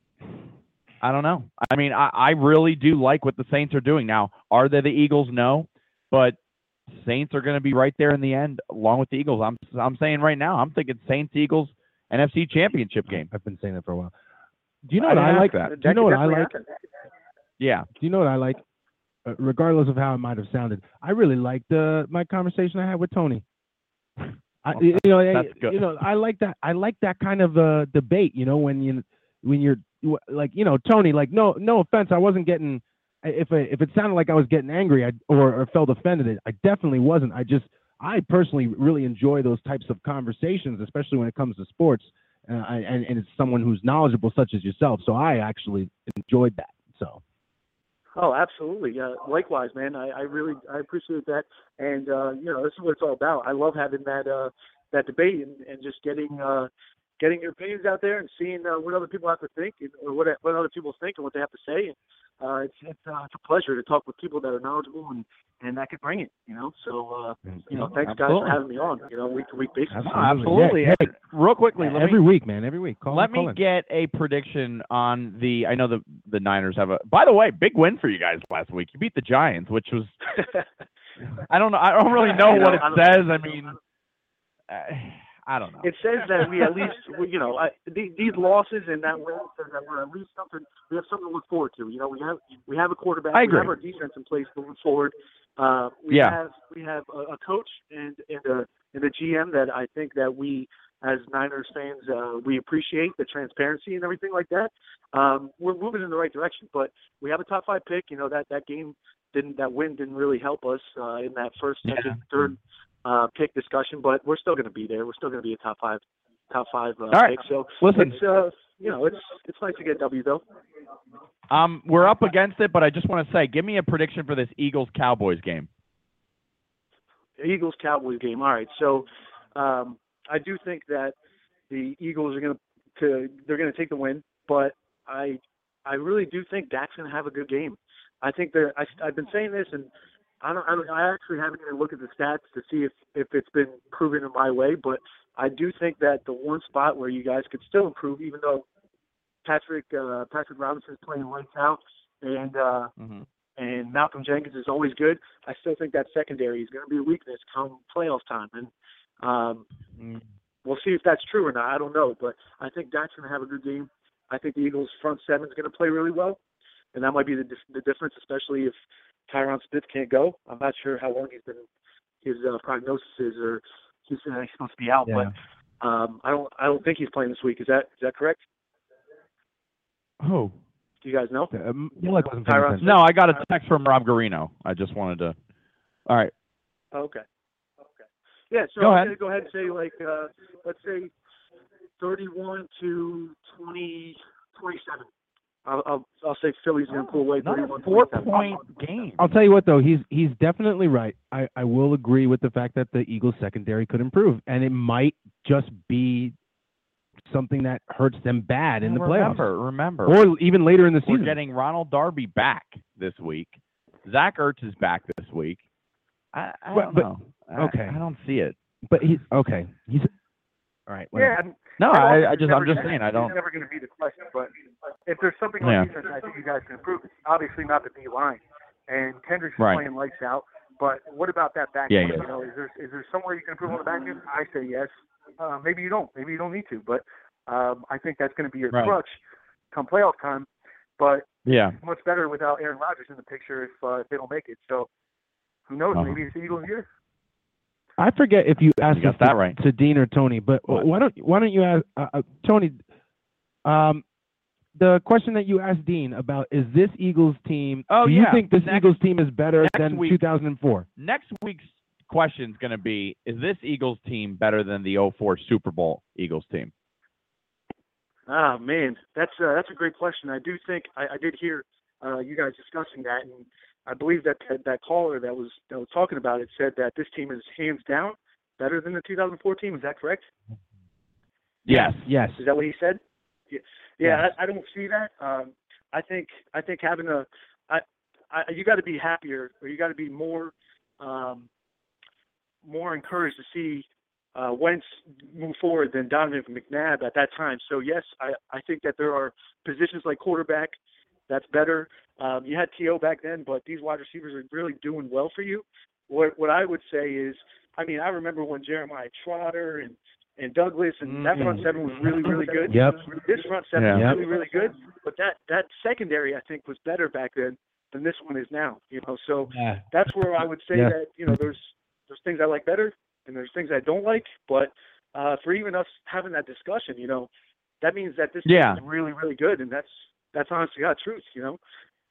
I don't know. I mean, I, I really do like what the Saints are doing now. Are they the Eagles? No, but Saints are going to be right there in the end, along with the Eagles. I'm I'm saying right now, I'm thinking Saints Eagles N F C Championship game. I've been saying that for a while. Do you know I what I didn't like? ask that. Do you know could what I definitely like? happen. Yeah. Do you know what I like? Uh, regardless of how it might have sounded, I really liked uh, my conversation I had with Tony. I, Well, you know, I- that's good. you know, I like that. I like that kind of uh, debate. You know, when you when you're like, you know, Tony. Like, no, no offense, I wasn't getting. If I, if it sounded like I was getting angry, I, or, or felt offended, I definitely wasn't. I just, I personally really enjoy those types of conversations, especially when it comes to sports, uh, I, and and it's someone who's knowledgeable, such as yourself. So I actually enjoyed that. So. Oh, absolutely. Uh, likewise, man. I, I really I appreciate that, and uh, you know, this is what it's all about. I love having that uh, that debate and, and just getting uh, getting your opinions out there and seeing uh, what other people have to think and, or what what other people think and what they have to say. And uh, it's it's, uh, it's a pleasure to talk with people that are knowledgeable and, and that could bring it. You know, so uh, you know, thanks guys Absolutely. for having me on. You know, week to week basis. No, Absolutely. absolutely. Yeah, hey, Real quickly, let every me week, man. Every week. Call let in, call me in. get a prediction on the. I know the the Niners have a. By the way, big win for you guys last week. You beat the Giants, which was. I don't know. I don't really know You know, what it I don't- says. I mean, uh, I don't know. It says that we at least, we, you know, I, these, these losses and that win says that we're at least something. We have something to look forward to. You know, we have we have a quarterback. I We agree. have our defense in place moving forward. Uh, we Yeah. have we have a, a coach and and a and a G M that I think that we as Niners fans uh, we appreciate the transparency and everything like that. Um, we're moving in the right direction, but we have a top five pick. You know that that game didn't that win didn't really help us uh, in that first, second, Yeah. third. Uh, pick discussion, but we're still going to be there. We're still going to be a top five, top five uh, All right. pick. So Listen, it's uh, you know, it's it's nice to get W though. um, we're up against it, but I just want to say, give me a prediction for this Eagles Cowboys game. Eagles Cowboys game. All right, so um, I do think that the Eagles are going to they're going to take the win, but I I really do think Dak's going to have a good game. I think that I, I've been saying this, and I don't, I don't I actually haven't even looked at the stats to see if if it's been proven in my way, but I do think that the one spot where you guys could still improve, even though Patrick uh, Patrick Robinson's playing lights out, and uh, Mhm. and Malcolm Jenkins is always good. I still think that secondary is going to be a weakness come playoff time, and um, Mm. we'll see if that's true or not. I don't know, but I think Dak's going to have a good game. I think the Eagles' front seven is going to play really well, and that might be the, the difference, especially if Tyron Smith can't go. I'm not sure how long he's been his uh, prognosis is, or he's, uh, he's supposed to be out, Yeah. but um, I don't I don't think he's playing this week. Is that is that correct? Who? Do you guys know? Um, Mulek wasn't paying Tyron attention. No, I got a text from Rob Garino. I just wanted to. All right. Oh, okay. Okay. Yeah, so Go I'm ahead. going to go ahead and say, like, uh, let's say thirty-one to twenty, twenty-seven. I'll, I'll, I'll say Philly's going to pull away Another thirty-one four-point game. I'll tell you what, though, he's he's definitely right. I, I will agree with the fact that the Eagles secondary could improve, and it might just be something that hurts them bad in the playoffs, remember, remember, or even later in the we're season. getting Ronald Darby back this week. Zach Ertz is back this week. I, I But- don't but- know. okay. I, I don't see it. But he's okay. He's all right. Whatever. Yeah, I'm, No, and also, I, I it's just, never I'm just gonna- saying, I don't. It's never going to be the question, but if there's something Yeah. on defense, I think you guys can improve. It's obviously not the D line, and Kendrick's Right. playing lights out. But what about that back Yeah, end? yeah. You know, is there is there somewhere you can improve on the back end? I say yes. Uh, maybe you don't. Maybe you don't need to. But um, I think that's going to be your Right. crutch come playoff time. But Yeah. much better without Aaron Rodgers in the picture if uh, if they don't make it. So who knows? Uh-huh. Maybe it's the Eagles' year. I forget if you asked You got this that to, right. to Dean or Tony, but What? why don't why don't you ask uh, uh, Tony? Um, the question that you asked Dean about is this Eagles team? Oh, do you yeah. think this Next- Eagles team is better next than week- two thousand four? Next week's question is going to be: is this Eagles team better than the oh four Super Bowl Eagles team? Ah, man, that's uh, that's a great question. I do think I, I did hear uh, you guys discussing that, and I believe that, that that caller that was that was talking about it said that this team is hands down better than the two thousand four team. Is that correct? Yes. Yes. Is that what he said? Yeah, yeah Yes. I, I don't see that. Um, I think I think having a, I, I you got to be happier, or you got to be more, um, more encouraged to see uh, Wentz move forward than Donovan McNabb at that time. So yes, I, I think that there are positions like quarterback that's better. Um, you had T O back then, but these wide receivers are really doing well for you. What what I would say is, I mean, I remember when Jeremiah Trotter and and Douglas and that front seven was really, really good. Yep. This front seven Yeah. is Yep. really, really good. But that, that secondary, I think, was better back then than this one is now. You know, so Yeah. that's where I would say Yeah. that, you know, there's there's things I like better and there's things I don't like. But uh, for even us having that discussion, you know, that means that this Yeah. team is really, really good, and that's that's honestly God's truth, you know.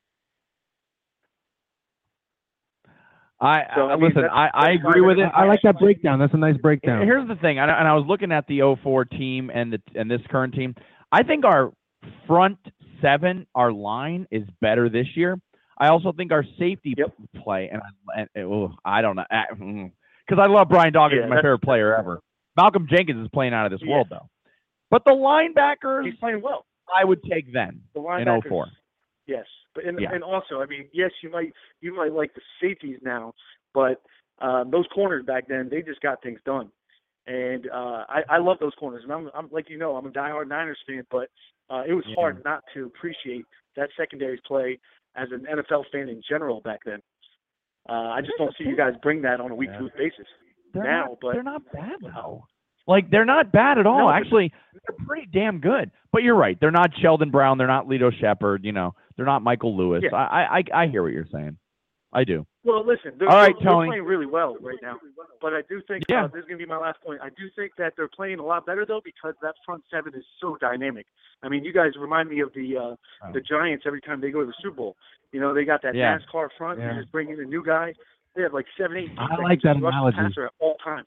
I, So, I I mean, listen. that's- I, I that's agree fine. with it. I like that breakdown. That's a nice breakdown. Here's the thing, and I, and I was looking at the oh four team and the and this current team. I think our front seven, our line is better this year. I also think our safety Yep. play, and, I- and oh, I don't know, because I love Brian Dawkins, Yeah, he's my that's- favorite player ever. Malcolm Jenkins is playing out of this Yeah. world though. But the linebackers, He's playing well. I would take then The in oh linebackers, four. yes, but and, Yeah. and also, I mean, yes, you might you might like the safeties now, but um, those corners back then, they just got things done, and uh, I, I love those corners. And I'm, I'm like you know, I'm a diehard Niners fan, but uh, it was Yeah. hard not to appreciate that secondary's play as an N F L fan in general back then. Uh, I just don't see you guys bring that on a week-to-week basis They're now, not, but they're not bad though. Like they're not bad at all. No, but- Actually, they're pretty damn good. But you're right. They're not Sheldon Brown. They're not Lito Shepard. You know, they're not Michael Lewis. Yeah. I, I I hear what you're saying. I do. Well, listen, they're, All right, they're, Tony. they're playing really well right now. But I do think Yeah. uh, this is going to be my last point. I do think that they're playing a lot better though because that front seven is so dynamic. I mean, you guys remind me of the uh, Oh. the Giants every time they go to the Super Bowl. You know, they got that Yeah. NASCAR front. Yeah. You just bring in a new guy. They have like seven, eight. I people like can that just rush the analogy. passer at all times.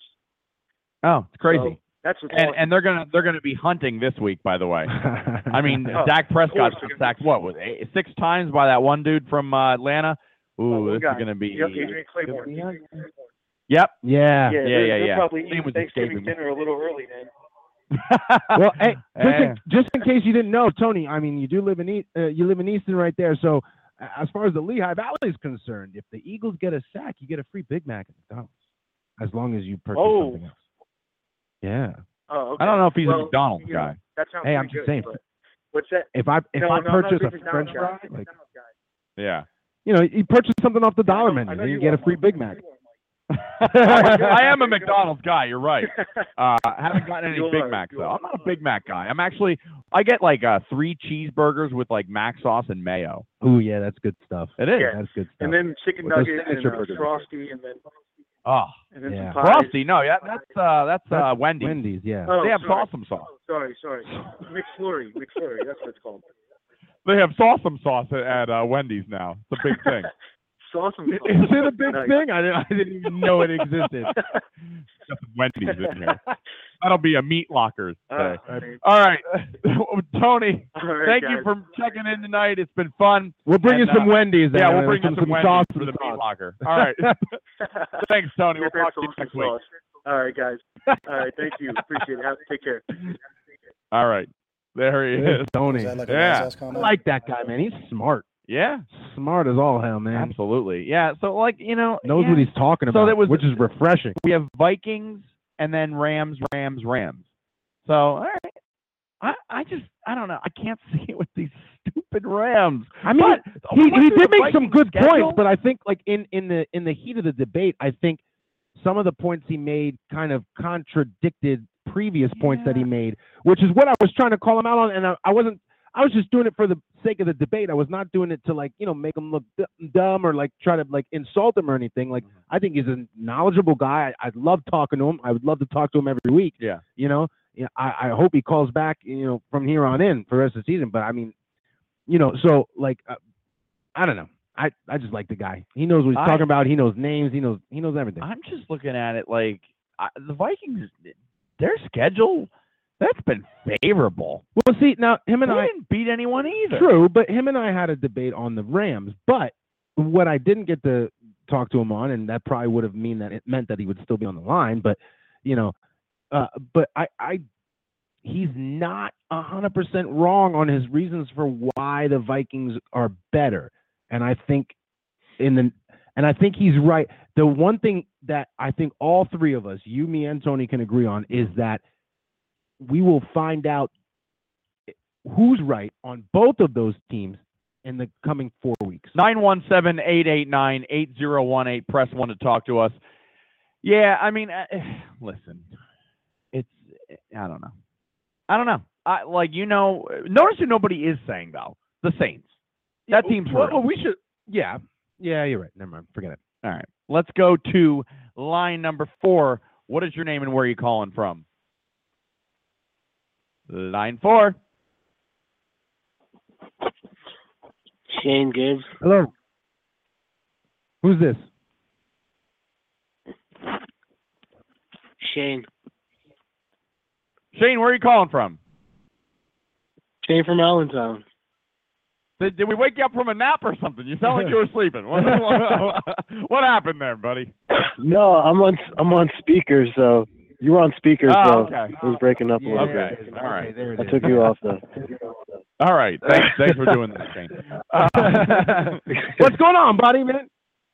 Oh, it's crazy. So that's what's and awesome. and they're gonna they're gonna be hunting this week. By the way, I mean Oh, Dak of Prescott course they're gonna sacked what was it, six times by that one dude from uh, Atlanta. Ooh, Oh, one this guy. is gonna be. Yep, Adrian Claiborne. Yeah. Yep. yeah. Yeah, Yeah, they're, yeah, they're yeah. probably Name eating was Thanksgiving escaping me. dinner a little early, man. Well, hey, just, Eh. in, just in case you didn't know, Tony, I mean, you do live in e- uh, you live in Easton right there. So, uh, as far as the Lehigh Valley is concerned, if the Eagles get a sack, you get a free Big Mac at McDonald's, as long as you purchase Oh. something else. Yeah. Oh, okay. I don't know if he's Well, a McDonald's you know, guy. That sounds Hey, pretty I'm just good, saying. but What's that? If I if No, I no, I'm not purchase a a big French McDonald's fry, guy. like Yeah. You know, you purchase something off the dollar I know- I menu, know then you you get a want free one. Big Mac. I am a McDonald's guy. You're right. Uh, I haven't gotten any You Big are, Macs you though. are. I'm not a Big Mac guy. I'm actually I get like uh, three cheeseburgers with like mac sauce and mayo. Ooh, yeah, that's good stuff. It is. Yeah. That's good stuff. And then chicken With those nuggets and signature uh, burgers. frosty, and then Oh, and then Yeah. some pies. Frosty. No, yeah, that's uh, that's uh, That's Wendy's. Wendy's, yeah. Oh, They have sorry. Sawsome sauce. Sorry, sorry. McFlurry, McFlurry. That's what it's called. They have Sawsome sauce at, at uh, Wendy's now. It's a big thing. Awesome. Is it a big Nice. thing? I didn't, I didn't even know it existed. Just Wendy's in here. That'll be a meat locker today. Uh, All right, Tony. all right, Thank guys. you for checking in tonight. It's been fun. We'll bring And, you some uh, Wendy's. Yeah, then, we'll bring you and some Wendy's sauce for the and meat sauce. locker. All right. Thanks, Tony. We'll Get that talk to you sauce next and week. sauce. All right, guys. All right, thank you. Appreciate it. Have, take care. All right. There he There's is. Tony. Is that like a Yeah. wise ass I comment? like that guy, man. He's smart. Yeah, Smart as all hell, man. absolutely. Yeah. So, like, you know, Knows yeah. what he's talking So about, that was- which is refreshing. We have Vikings and then Rams, Rams, Rams. So, all right. I, I just, I don't know. I can't see it with these stupid Rams. I mean, But he, we went he through did the make some Vikings good schedule. points, but I think like in, in the in the heat of the debate, I think some of the points he made kind of contradicted previous points that he Yeah. made, which is what I was trying to call him out on, and I, I wasn't. I was just doing it for the sake of the debate. I was not doing it to like you know make him look d- dumb or like try to like insult him or anything. Like I think he's a knowledgeable guy. I, I love talking to him. I would love to talk to him every week. Yeah. You know, yeah, I, I hope he calls back, you know, from here on in for the rest of the season. But I mean, you know, so like, uh, I don't know. I, I just like the guy. He knows what he's I- talking about. He knows names. He knows he knows everything. I'm just looking at it like I, the Vikings, their schedule, that's been favorable. Well, see now him They and I. didn't beat anyone either. True, but him and I had a debate on the Rams. But what I didn't get to talk to him on, and that probably would have mean that it meant that he would still be on the line. But you know, uh, but I, I, he's not a hundred percent wrong on his reasons for why the Vikings are better. And I think in the, and I think he's right. The one thing that I think all three of us, you, me, and Tony, can agree on is that we will find out who's right on both of those teams in the coming four weeks. nine one seven, eight eight nine, eight zero one eight. Press one to talk to us. Yeah, I mean, uh, listen, it's, I don't know. I don't know. I, like, you know, notice who nobody is saying, though. The Saints. That team's well, real. we should. Yeah, yeah, you're right. Never mind. Forget it. All right. Let's go to line number four. What is your name and where are you calling from? Line four. Shane Gibbs. Hello. Who's this? Shane. Shane, where are you calling from? Shane from Allentown. Did, did we wake you up from a nap or something? You sound like you were sleeping. What, what, what happened there, buddy? No, I'm on I'm on speaker, so you were on speaker, Oh, so okay. it was breaking up a little Okay. bit. All right. There it I is. took you off the. All right. Thanks, thanks for doing that, Shane. Uh, What's going on, buddy, man?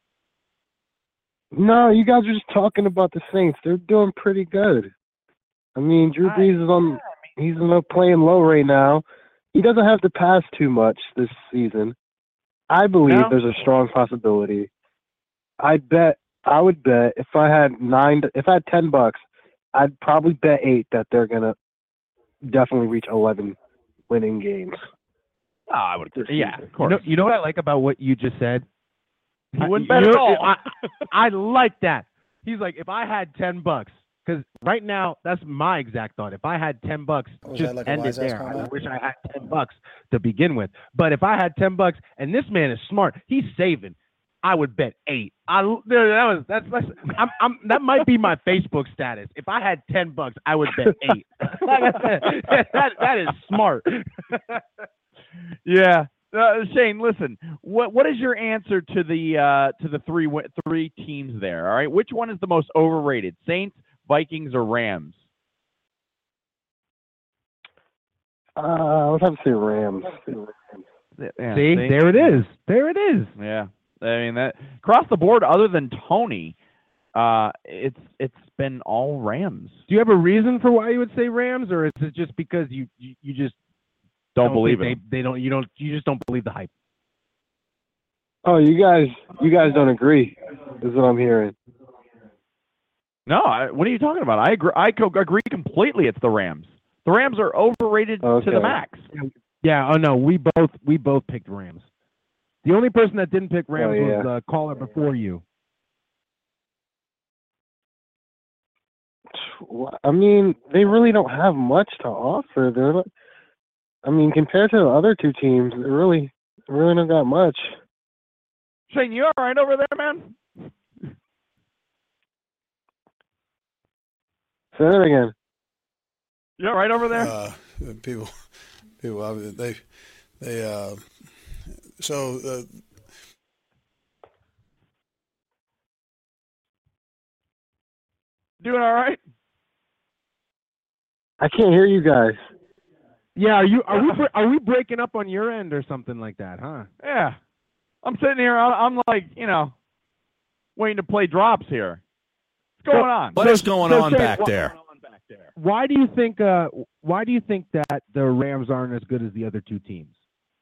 No, you guys are just talking about the Saints. They're doing pretty good. I mean, Drew Brees is on. He's not playing low right now. He doesn't have to pass too much this season. I believe No? there's a strong possibility. I bet. I would bet if I had nine, if I had ten bucks, I'd probably bet eight that they're gonna definitely reach eleven winning games. oh, I would. This Yeah, season. of You course. know, you know what I like about what you just said? You I- wouldn't bet you at know, all. I, I like that. He's like, if I had ten bucks, because right now that's my exact thought. If I had ten bucks, Was just that like a end it wise-ass there. I comment? wish I had ten bucks to begin with. But if I had ten bucks, and this man is smart, he's saving. I would bet eight. I that was that's, that's I'm, I'm that might be my Facebook status. If I had ten bucks, I would bet eight. that, that is smart. Yeah, uh, Shane. Listen, what what is your answer to the uh, to the three wi- three teams there? All right, which one is the most overrated? Saints, Vikings, or Rams? Uh, I would have to say Rams. Yeah, See, there it is. There it is. Yeah, I mean that across the board, other than Tony, uh, it's it's been all Rams. Do you have a reason for why you would say Rams, or is it just because you you, you just Don't, believe think it. They, they don't. You don't. You just don't believe the hype. Oh, you guys, you guys don't agree, is what I'm hearing. No, I, what are you talking about? I agree. I co- agree completely. It's the Rams. The Rams are overrated Okay. to the max. Yeah. Oh no, we both we both picked Rams. The only person that didn't pick Rams Oh, yeah. was the caller before you. I mean, they really don't have much to offer. They're, like- I mean, compared to the other two teams, they really, really don't got much. Shane, you all right over there, man? Say that again. You all right over there? Uh, people, people, uh, they, they. Uh, so uh, Doing all right? I can't hear you guys. Yeah. Are you? Are we? bre- Are we breaking up on your end or something like that? Huh? Yeah. I'm sitting here. I- I'm like, you know, waiting to play drops here. What's going on? What is going so on Shane, back wh- there? Why do you think? Uh, why do you think that the Rams aren't as good as the other two teams?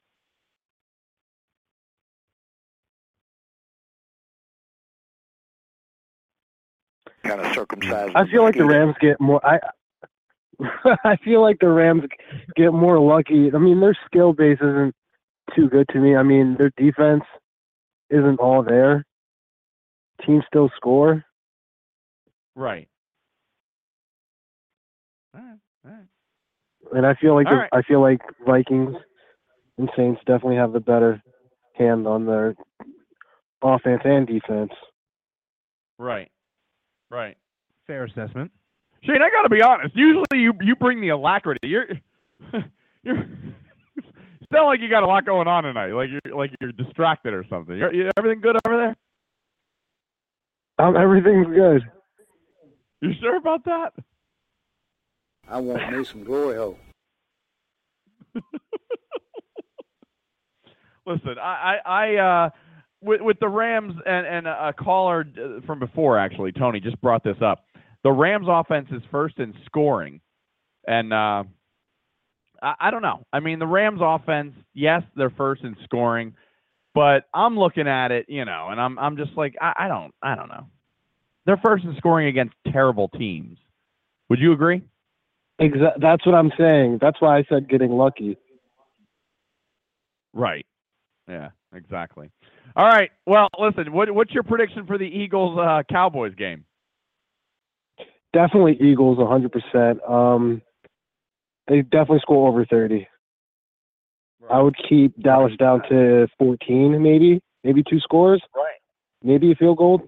Kind of circumcised. I feel like the Rams get more. I I feel like the Rams get more lucky. I mean, their skill base isn't too good to me. I mean, their defense isn't all there. Teams still score. Right. All right. All right. And I feel like All the, right. I feel like Vikings and Saints definitely have the better hand on their offense and defense. Right. Right. Fair assessment. Shane, I got to be honest. Usually, you you bring the alacrity. You're you're you sound like you got a lot going on tonight. Like you're like you're distracted or something. You're, you, everything good over there? Um, everything's good. You sure about that? I want me some glory hole. Listen, I, I, I uh, with with the Rams and and a caller from before, actually, Tony just brought this up. The Rams offense is first in scoring, and uh, I, I don't know. I mean, the Rams offense, yes, they're first in scoring, but I'm looking at it, you know, and I'm I'm just like, I, I don't I don't know. They're first in scoring against terrible teams. Would you agree? Exa- that's what I'm saying. That's why I said getting lucky. Right. Yeah, exactly. All right. Well, listen, what, what's your prediction for the Eagles uh, Cowboys game? Definitely Eagles, one hundred percent. Um, they definitely score over thirty. Right. I would keep Dallas down to fourteen, maybe, maybe two scores. Right. Maybe a field goal.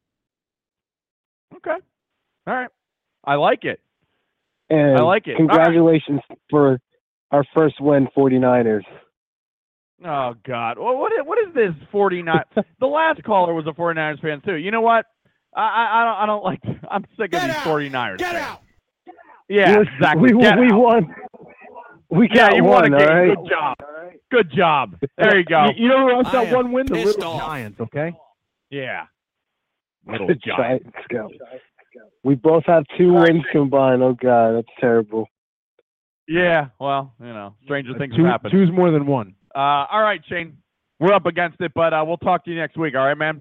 Okay. All right. I like it. And I like it. Congratulations right. for our first win, 49ers. Oh, God. Well, what is, what is this forty-nine? The last caller was a 49ers fan, too. You know what? I, I, I, don't, I don't like – I'm sick Get of these out. 49ers Get fans. out. Yeah, Yes, exactly. We, Get we out. won. We yeah, got you one, won a game. all right? Good job. Good job. There you go. You, you know who else I got am one win? The pissed Little off. Giants, okay? Yeah. Little Good giant. Giants go. We both have two wins combined. Oh, God, that's terrible. Yeah, well, you know, stranger things Two, have happened. two's more than one. Uh, all right, Shane. We're up against it, but uh, we'll talk to you next week. All right, man?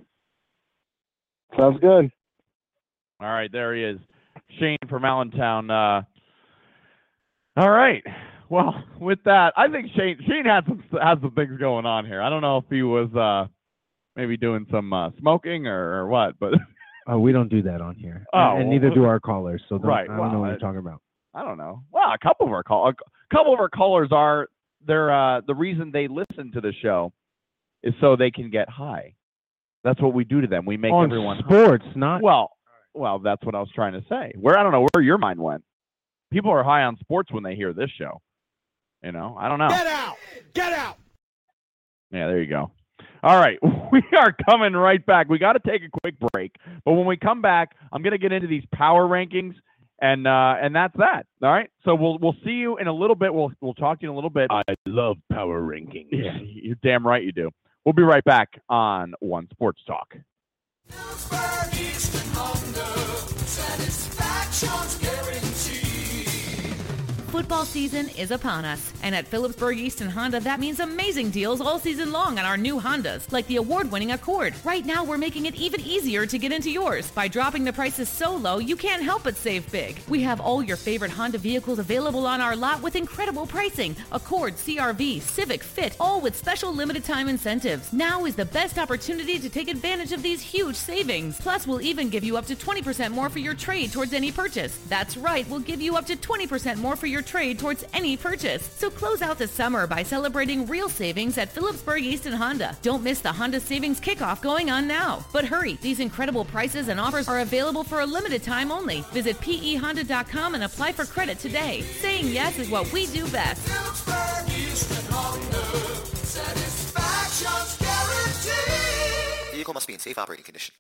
Sounds good. All right, there he is. Shane from Allentown. Uh, all right. Well, with that, I think Shane Shane had some has some things going on here. I don't know if he was uh, maybe doing some uh, smoking or, or what, but Oh, we don't do that on here. Oh, and, and neither well, do our callers. So don't, right, I don't well, know what I- you're talking about. I don't know. Well, a couple of our call, a couple of our callers are they're uh, the reason they listen to the show is so they can get high. That's what we do to them. We make On everyone sports, not well. Well, that's what I was trying to say. Where I don't know where your mind went. People are high on sports when they hear this show. You know, I don't know. Get out. Get out. Yeah, there you go. All right, we are coming right back. We got to take a quick break, but when we come back, I'm going to get into these power rankings, and uh, and that's that. All right, so we'll we'll see you in a little bit. We'll we'll talk to you in a little bit. I love power rankings. Yeah, you're damn right you do. We'll be right back on One Sports Talk. Football season is upon us, and at Phillipsburg Easton Honda, that means amazing deals all season long on our new Hondas, like the award-winning Accord. Right now, we're making it even easier to get into yours by dropping the prices so low you can't help but save big. We have all your favorite Honda vehicles available on our lot with incredible pricing: Accord, C R V, Civic, Fit, all with special limited-time incentives. Now is the best opportunity to take advantage of these huge savings. Plus, we'll even give you up to twenty percent more for your trade towards any purchase. That's right, we'll give you up to twenty percent more for your trade towards any purchase. So close out the summer by celebrating real savings at Phillipsburg Easton Honda. Don't miss the Honda Savings Kickoff going on now. But hurry, these incredible prices and offers are available for a limited time only. Visit P E Honda dot com and apply for credit today. Saying yes is what we do best. Phillipsburg Easton Honda, satisfaction's guaranteed. Vehicle must be in safe operating condition.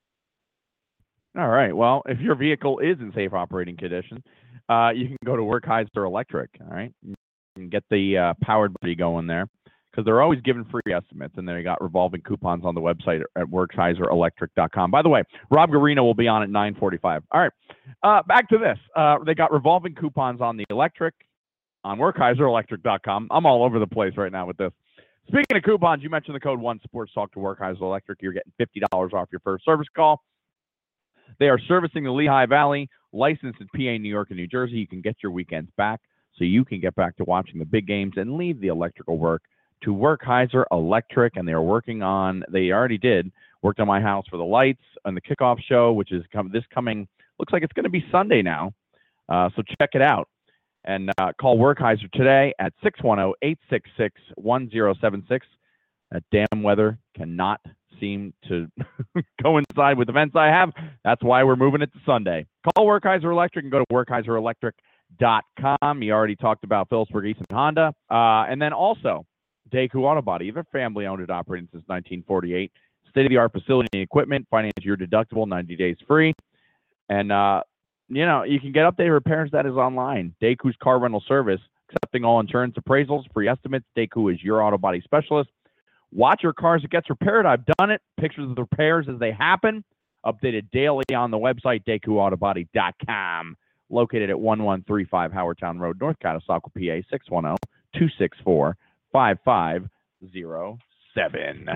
All right. Well, if your vehicle is in safe operating condition, uh, you can go to Werkheiser Electric. All right, you can get the uh, Powered Buddy going there, because they're always giving free estimates, and they got revolving coupons on the website at Werkheiser Electric dot com. By the way, Rob Garino will be on at nine forty-five. All right, uh, back to this. Uh, they got revolving coupons on the electric on Werkheiser Electric dot com. I'm all over the place right now with this. Speaking of coupons, you mentioned the code one Sports Talk to Werkheiser Electric. You're getting fifty dollars off your first service call. They are servicing the Lehigh Valley, licensed in P A, New York, and New Jersey. You can get your weekends back so you can get back to watching the big games and leave the electrical work to Werkheiser Electric. And they are working on, they already did, worked on my house for the lights and the kickoff show, which is come, this coming, looks like it's going to be Sunday now. Uh, so check it out. And uh, call Werkheiser today at six one zero, eight six six, one zero seven six. That damn weather cannot seem to coincide with events I have. That's why we're moving it to Sunday. Call Werkheiser Electric and go to Werkheiser Electric dot com. You already talked about Phillipsburg Easton Honda. Uh, and then also, Daku Auto Body. They're family-owned and operating since nineteen forty-eight. State-of-the-art facility and equipment. Finance your deductible, ninety days free. And, uh, you know, you can get updated repairs. That is online. Daku's car rental service, accepting all insurance appraisals, free estimates. Daku is your auto body specialist. Watch your car as it gets repaired. I've done it. Pictures of the repairs as they happen. Updated daily on the website, Daku Auto Body dot com. Located at one one three five Howardtown Road, North Catasauqua, P A, six one zero, two six four, five five zero seven.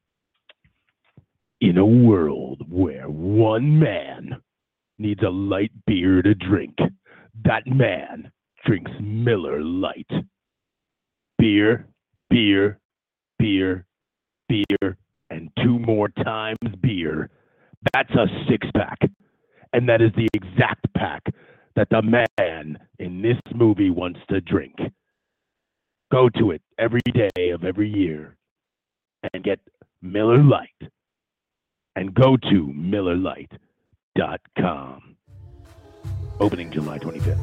In a world where one man needs a light beer to drink, that man drinks Miller Lite. Beer, beer, beer, beer, and two more times beer. That's a six-pack. And that is the exact pack that the man in this movie wants to drink. Go to it every day of every year and get Miller Lite. And go to Miller Lite dot com. Opening July twenty-fifth.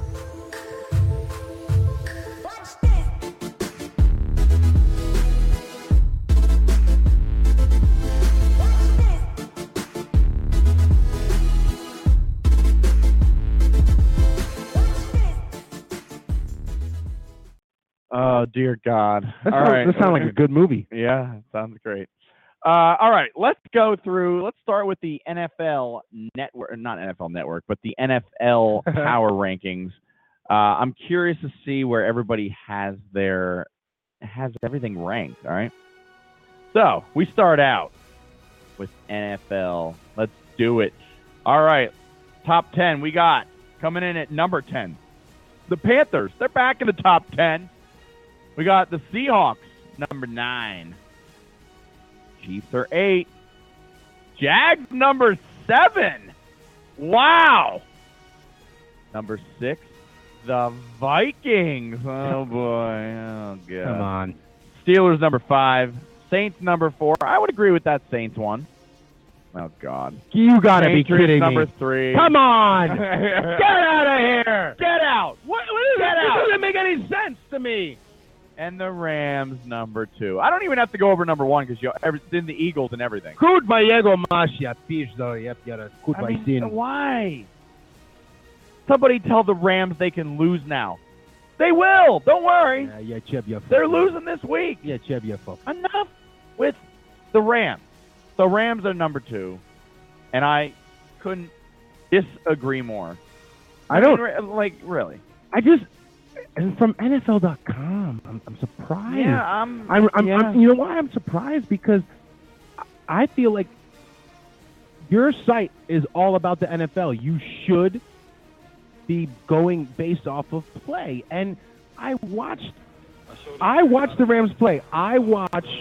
Oh, dear God. That All sounds, right. that sounds like a good movie. Yeah, it sounds great. Uh, all right, let's go through. Let's start with the N F L Network, not N F L Network, but the N F L Power Rankings. Uh, I'm curious to see where everybody has their has everything ranked. All right. So we start out with N F L. Let's do it. All right, top ten. We got coming in at number ten, the Panthers. They're back in the top ten. We got the Seahawks, number nine. Chiefs are eight. Jags, number seven. Wow. Number six, the Vikings. Oh, boy. Oh, God. Come on. Steelers, number five. Saints, number four. I would agree with that Saints one. Oh, God. You got to be Patriots, kidding number me. three. Come on. Get out of here. Get out. What, what is Get this? out. This doesn't make any sense to me. And the Rams, number two. I don't even have to go over number one because you it's in the Eagles and everything. Kurt Mayego Masha, pizdo, yep, yep, I mean, why? Somebody tell the Rams they can lose now. They will. Don't worry. Yeah, yeah, Cheb, yeah, They're losing this week. Yeah, Cheb, yeah, fuck. Enough with the Rams. The Rams are number two, and I couldn't disagree more. I don't mean, like really. I just and from N F L dot com, I'm, I'm surprised. Yeah, I'm. I'm, I'm, yeah. I'm. You know why I'm surprised? Because I feel like your site is all about the N F L. You should be going based off of play. And I watched. I watched the Rams play. I watch.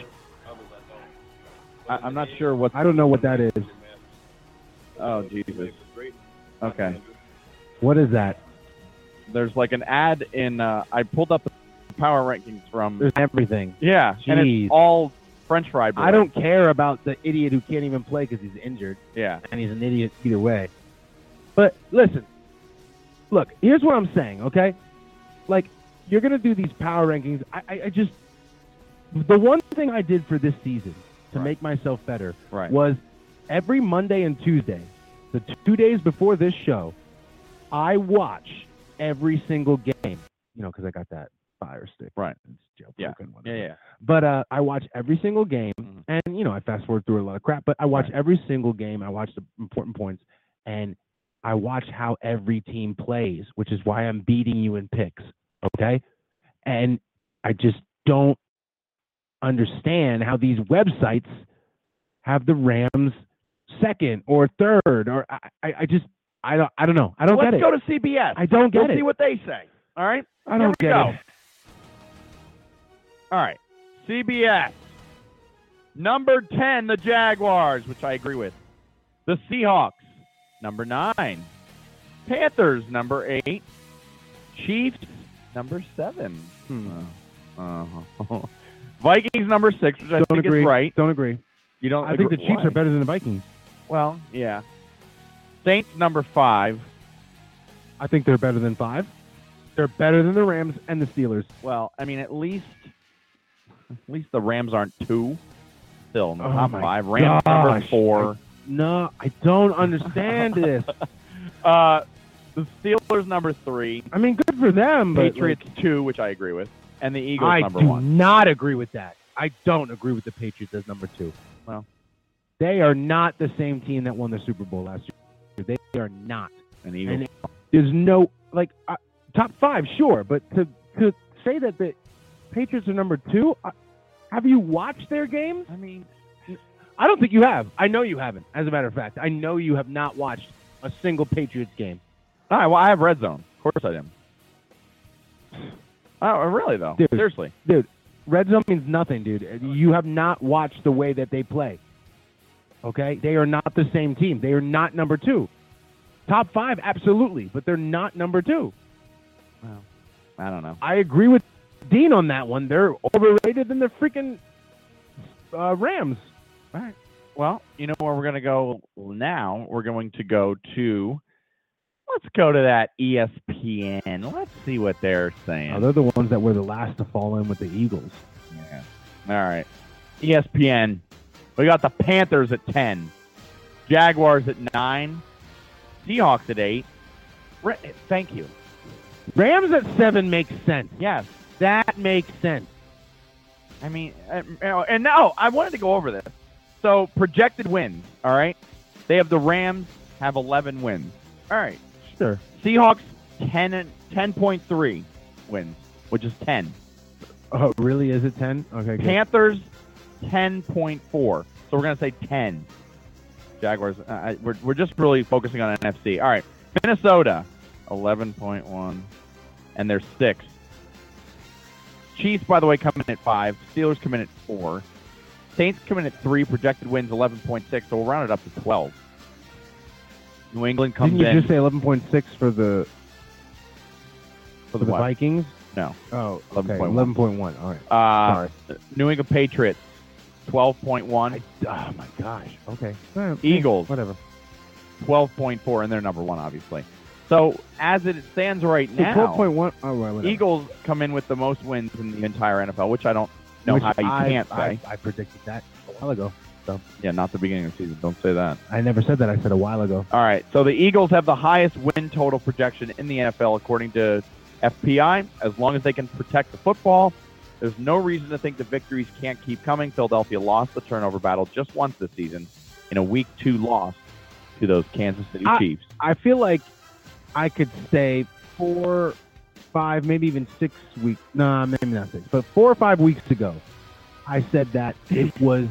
I, I'm not sure what. I don't know what that is. Oh Jesus. Okay. What is that? There's like an ad in. Uh, I pulled up the power rankings from. There's everything. Yeah, and Jeez. it's all French fry bread. I don't care about the idiot who can't even play because he's injured. Yeah. And he's an idiot either way. But listen, look, here's what I'm saying, okay? Like, you're going to do these power rankings. I, I, I just, the one thing I did for this season to Right. make myself better Right. was every Monday and Tuesday, the two days before this show, I watch every single game, you know, because I got that fire stick. Right. It's Yeah. jailbroken, Yeah, whatever. yeah. But uh, I watch every single game, Mhm. and you know I fast forward through a lot of crap. But I watch Right. every single game. I watch the important points, and I watch how every team plays, which is why I'm beating you in picks. Okay, and I just don't understand how these websites have the Rams second or third, or I, I, I just I don't I don't know. I don't Let's get it. go to C B S. I don't get we'll it. see what they say. All right. I Here don't we get go. it. All right. C B S. Number ten, the Jaguars, which I agree with. The Seahawks, number nine. Panthers, number eight. Chiefs, number seven. Hmm. Uh, uh, Vikings, number six, which I Don't think agree. is right. Don't agree. You don't I think the agree- Chiefs why? are better than the Vikings. Well, yeah. Saints, number five. I think they're better than five. They're better than the Rams and the Steelers. Well, I mean, at least at least the Rams aren't two. Still in the Oh top my five. Rams number gosh. four. No, I don't understand this. Uh, the Steelers number three. I mean, good for them, but Patriots like, two, which I agree with, and the Eagles I number do one. not agree with that. I don't agree with the Patriots as number two. Well, they are not the same team that won the Super Bowl last year. They are not. And Eagles. And there's no like uh, top five, sure, but to to say that the Patriots are number two, uh, have you watched their games? I mean, I don't think you have. I know you haven't. As a matter of fact, I know you have not watched a single Patriots game. all right. Well, I have Red Zone. Of course I am. Oh, really though? Dude. Seriously. Dude, red zone means nothing, dude. You have not watched the way that they play. Okay? They are not the same team. They are not number two. Top five, absolutely, but they're not number two. Well, I don't know. I agree with Dean on that one. They're overrated than the freaking uh, Rams. All right. Well, you know where we're going to go now? We're going to go to, let's go to that E S P N. Let's see what they're saying. Oh, they're the ones that were the last to fall in with the Eagles. Yeah. All right. E S P N. We got the Panthers at ten. Jaguars at nine. Seahawks at eight. Ra- Thank you. Rams at seven makes sense. Yes. That makes sense. I mean, uh, and now I wanted to go over this. So projected wins, all right? They have the Rams have eleven wins. All right. Sure. Seahawks ten and ten point three wins, which is ten. Oh, really? Is it ten? Okay, good. Panthers ten point four. So we're going to say ten. Jaguars, uh, I- we're, we're just really focusing on N F C. All right. Minnesota, eleven point one, and they're sixth. Chiefs, by the way, come in at five. Steelers come in at four. Saints come in at three. Projected wins eleven point six, so we'll round it up to twelve. New England comes Didn't you in. just say eleven point six for the for for the the what? Vikings? No. Oh, eleven okay. point one. eleven point one. All right. Uh, Sorry. New England Patriots, twelve point one. I, oh my gosh. Okay. Eh, Eagles. Whatever. twelve point four, and they're number one, obviously. So as it stands right So now, twelve point one. Oh, right, whatever. Eagles come in with the most wins in the entire N F L, which I don't know Which how you I, can't I, say. I predicted that a while ago. So Yeah, not the beginning of the season. Don't say that. I never said that. I said a while ago. All right. So the Eagles have the highest win total projection in the N F L, according to F P I. As long as they can protect the football, there's no reason to think the victories can't keep coming. Philadelphia lost the turnover battle just once this season in a week two loss to those Kansas City I- Chiefs. I feel like I could say four, five, maybe even six weeks. No, maybe not six, but four or five weeks ago, I said that it was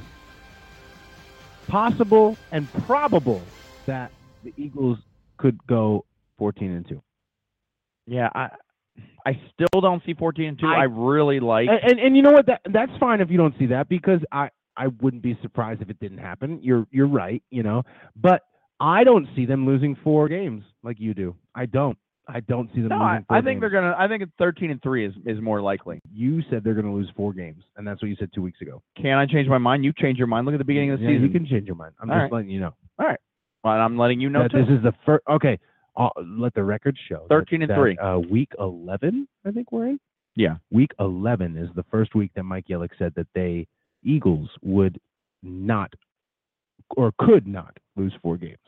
possible and probable that the Eagles could go fourteen and two. Yeah, I I still don't see fourteen and two. I, I- really like. And, and and you know what? That that's fine if you don't see that, because I I wouldn't be surprised if it didn't happen. You're you're right, you know. But I don't see them losing four games like you do. I don't. I don't see them no, losing I, four I think games. they're gonna. I think it's thirteen and three is is more likely. You said they're going to lose four games, and that's what you said two weeks ago. Can I change my mind? You change your mind. Look at the beginning of the Yeah, season. you can change your mind. I'm All just right. letting you know. All right. Well, I'm letting you know that too. this is the first. Okay, uh, let the record show. that- thirteen and that, three. Uh, week eleven, I think we're in. Yeah. Week eleven is the first week that Mike Yelich said that they Eagles would not or could not lose four games.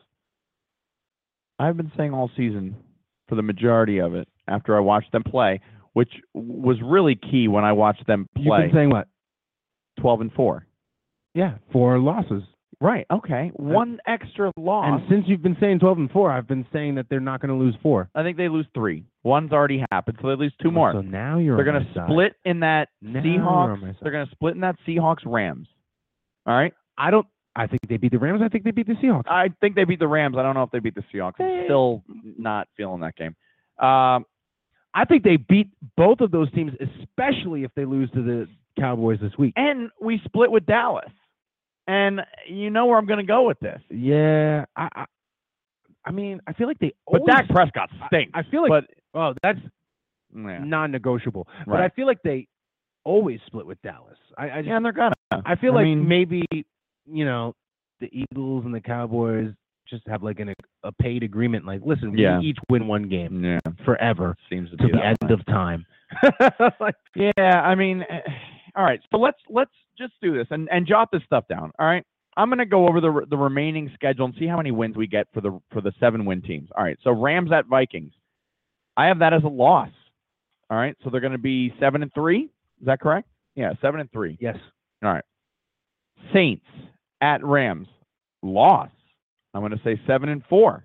I've been saying all season for the majority of it after I watched them play, which was really key when I watched them You've play. been saying what? twelve and four. Yeah, four losses. Right. Okay. One extra loss. And since you've been saying twelve and four, I've been saying that they're not going to lose four. I think they lose three. One's already happened, so they lose two more. So now you're They're on going my to side. split in that Now you're on Seahawks. my side. They're going to split in that Seahawks Rams. All right. I don't. I think they beat the Rams. I think they beat the Seahawks. I think they beat the Rams. I don't know if they beat the Seahawks. I'm still not feeling that game. Um, I think they beat both of those teams, especially if they lose to the Cowboys this week. and we split with Dallas. And you know where I'm going to go with this. Yeah, I, I, I mean, I feel like they. But always, Dak Prescott stinks. I feel like. but oh, that's yeah. non-negotiable. But Right. I feel like they always split with Dallas. I, I just, yeah, and they're gonna. I feel I like mean- maybe you know the Eagles and the Cowboys just have like an, a paid agreement. Like, listen, we Yeah. each win one game Yeah, forever seems to to be the that end way. of time. Like, Yeah, I mean, eh, all right. So let's let's just do this and, and jot this stuff down. All right, I'm gonna go over the the remaining schedule and see how many wins we get for the for the seven win teams. All right, so Rams at Vikings, I have that as a loss. All right, so they're gonna be seven and three. Is that correct? Yeah, seven and three. yes. All right. Saints at Rams, loss. I'm gonna say seven and four.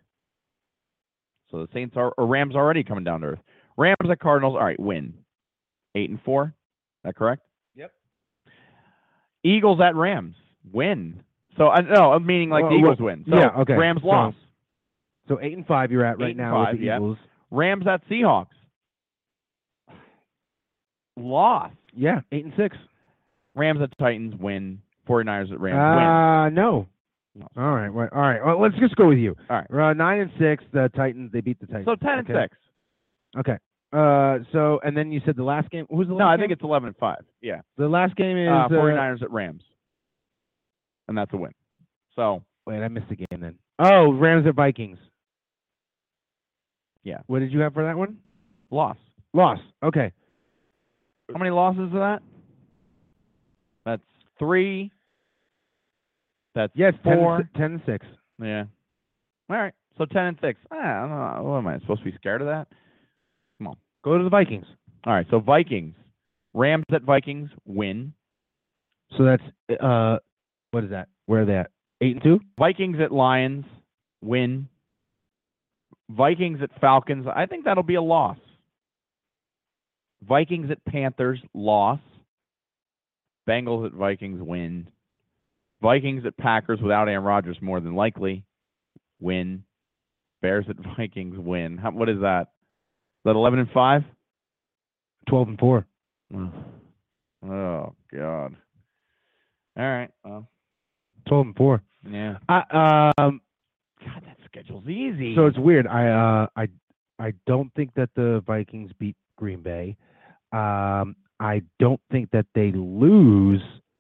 So the Saints are or Rams already coming down to earth. Rams at Cardinals, all right, win. Eight and four. Is that correct? Yep. Eagles at Rams, win. So I no, I'm meaning like the Well, Eagles well, win. So yeah, okay. Rams So- loss. So eight and five, you're at right Eight and now five, with the yeah. Eagles. Rams at Seahawks, loss. Yeah, eight and six. Rams at Titans, win. 49ers at Rams, Uh, no. win. All right. Well, all right. Well, let's just go with you. All right. Uh, nine and six. The Titans. They beat the Titans. So ten and okay. six. Okay. Uh, so and then you said the last game. Who's the last No, I game? think it's eleven and five. Yeah. the last game is. Uh, uh, 49ers at Rams. And that's a win. So, wait, I missed the game then. Oh, Rams at Vikings. yeah, What did you have for that one? loss. Loss. Okay. How many losses is that? That's three. That's Yes, ten four. and, si- ten and six. Yeah. All right. So ten and six. Ah, I don't know. What am I supposed to be scared of that? Come on. Go to the Vikings. All right. So Vikings, Rams at Vikings, win. So that's uh, what is that? Where are they at? Eight and two. Vikings at Lions, win. Vikings at Falcons. I think that'll be a loss. Vikings at Panthers, loss. Bengals at Vikings, win. Vikings at Packers without Aaron Rodgers, more than likely, win. Bears at Vikings, win. How, what is that? Is that eleven and five? Twelve and four. Oh God. All right. Well, Twelve and four. yeah. I um. God, that schedule's easy. So it's weird. I uh I I don't think that the Vikings beat Green Bay. Um, I don't think that they lose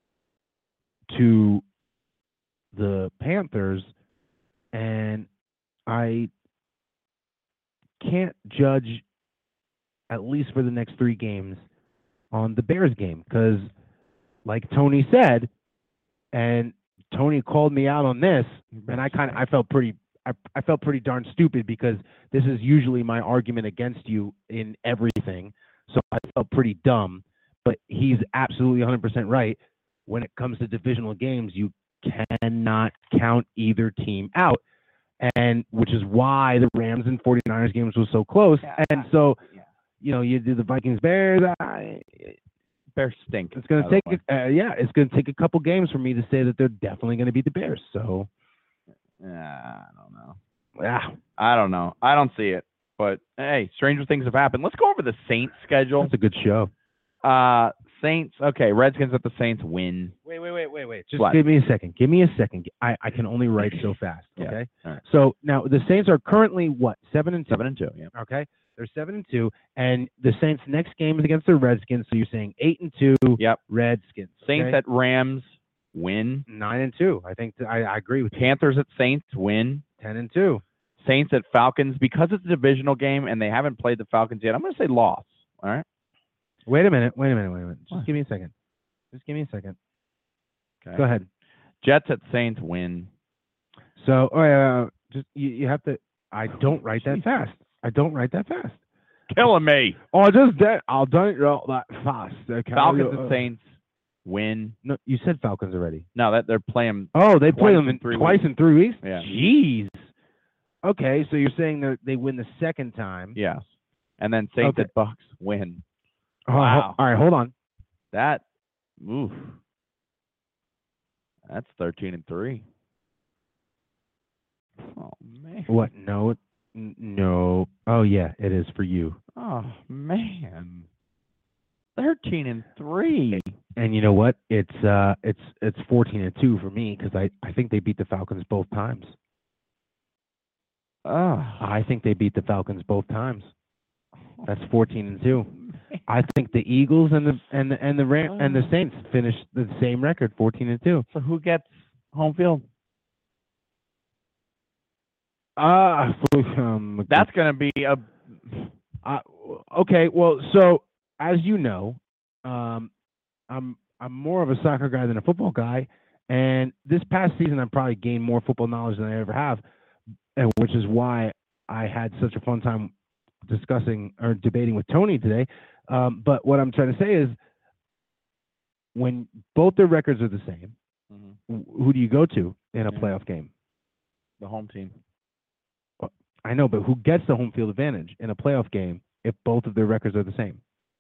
to the Panthers, and I can't judge, at least for the next three games, on the Bears game because, like Tony said, and Tony called me out on this, and I kind of I felt pretty I, I felt pretty darn stupid because this is usually my argument against you in everything. So I felt pretty dumb, but he's absolutely one hundred percent right. When it comes to divisional games, you cannot count either team out, and which is why the Rams and 49ers games was so close. Yeah, and so, yeah. you know, you do the Vikings Bears. I, Bears stink. It's going by to the take, way. a, uh, yeah, it's going to take a couple games for me to say that they're definitely going to beat the Bears. So, Yeah, I don't know. yeah, I don't know. I don't see it. But hey, stranger things have happened. Let's go over the Saints schedule. that's a good show. Uh, Saints. Okay, Redskins at the Saints win. Wait, wait, wait, wait, wait. Just What? give me a second. Give me a second. I, I can only write so fast. Yeah. Okay. All right. So now the Saints are currently what? Seven and two. Seven and two. Yeah. Okay. They're seven and two, and the Saints' next game is against the Redskins. So you're saying eight and two. Yep. Redskins. Saints okay? at Rams win. nine and two. I think th- I, I agree with you. Panthers at Saints win. Ten and two. Saints at Falcons, because it's a divisional game and they haven't played the Falcons yet. I'm going to say loss. All right. Wait a minute. Wait a minute. Wait a minute. Just What? give me a second. Just give me a second. Okay. Go ahead. Jets at Saints win. So, oh, uh, just you, you have to. I don't write that fast. I don't write that fast. Killing me. Oh, just that. I'll don't write that fast. Okay. Falcons Uh, at Saints win. No, you said Falcons already. No, that they're playing. Oh, they play Twice them in three twice weeks. in three weeks. Yeah. Jeez. Okay, so you're saying that they win the second time. Yes. And then Saints Okay. at Bucks win. Oh, ho- Wow. all right, hold on. That, oof. That's thirteen and three. Oh, man. What? No. N- No. Oh yeah, it is for you. Oh, man. thirteen and three. And you know what? It's uh, it's it's fourteen and two for me because I I think they beat the Falcons both times. Oh. I think they beat the Falcons both times. That's fourteen and two. I think the Eagles and the and the and the Ram- and the Saints finished the same record, fourteen and two. So who gets home field? Ah, um, That's going to be a. Uh, okay, well, so as you know, um, I'm I'm more of a soccer guy than a football guy, and this past season I probably gained more football knowledge than I ever have, and which is why I had such a fun time discussing or debating with Tony today. Um, but what I'm trying to say is, when both their records are the same, Mhm. wh- who do you go to in a Yeah. playoff game? The home team. I know, but who gets the home field advantage in a playoff game if both of their records are the same?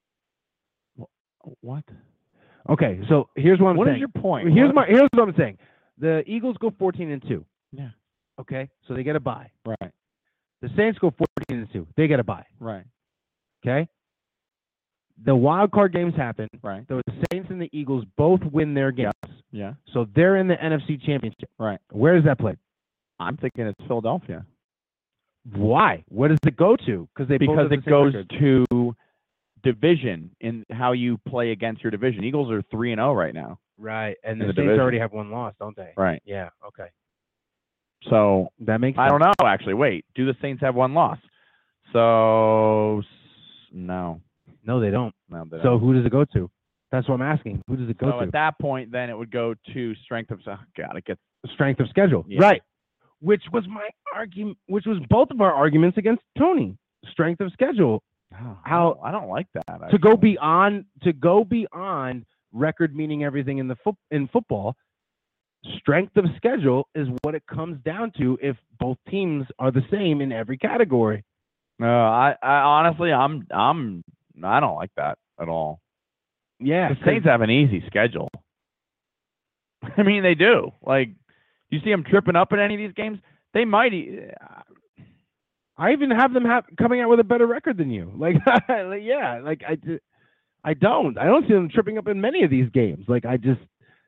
What? Okay, so here's what I'm What is saying. your point? Here's What? my here's what I'm saying. The Eagles go fourteen and two. Yeah. Okay, so they get a bye. Right. The Saints go fourteen and two. They get a bye. Right. Okay. The wild card games happen. Right. The Saints and the Eagles both win their games. Yeah. So they're in the N F C Championship. Right. Where is that played? I'm thinking it's Philadelphia. Why? Where does it go to? Because they both Because have the it same goes record. to division in how you play against your division. Eagles are three and zero right now. Right, and in the the Saints division. already have one loss, don't they? Right. Yeah. Okay. So That makes. I sense. don't know. Actually, wait. Do the Saints have one loss? So s- no, No, they don't. no. They So don't. who does it go to? That's what I'm asking. Who does it go So to? at that point, then it would go to strength of. Oh, God, it gets Strength of schedule. Yeah. Right. Which was my argument. Which was both of our arguments against Tony. Strength of schedule. oh, How- I don't like that. To go actually. beyond. To go beyond record meaning everything in the foot in football. Strength of schedule is what it comes down to if both teams are the same in every category. No, I, I honestly, I'm, I'm, I don't like that at all. Yeah. The Saints have an easy schedule. I mean, they do. Like, you see them tripping up in any of these games? They might. e- I even have them have, coming out with a better record than you. Like, like, yeah, like I, d- I don't. I don't see them tripping up in many of these games. Like I just,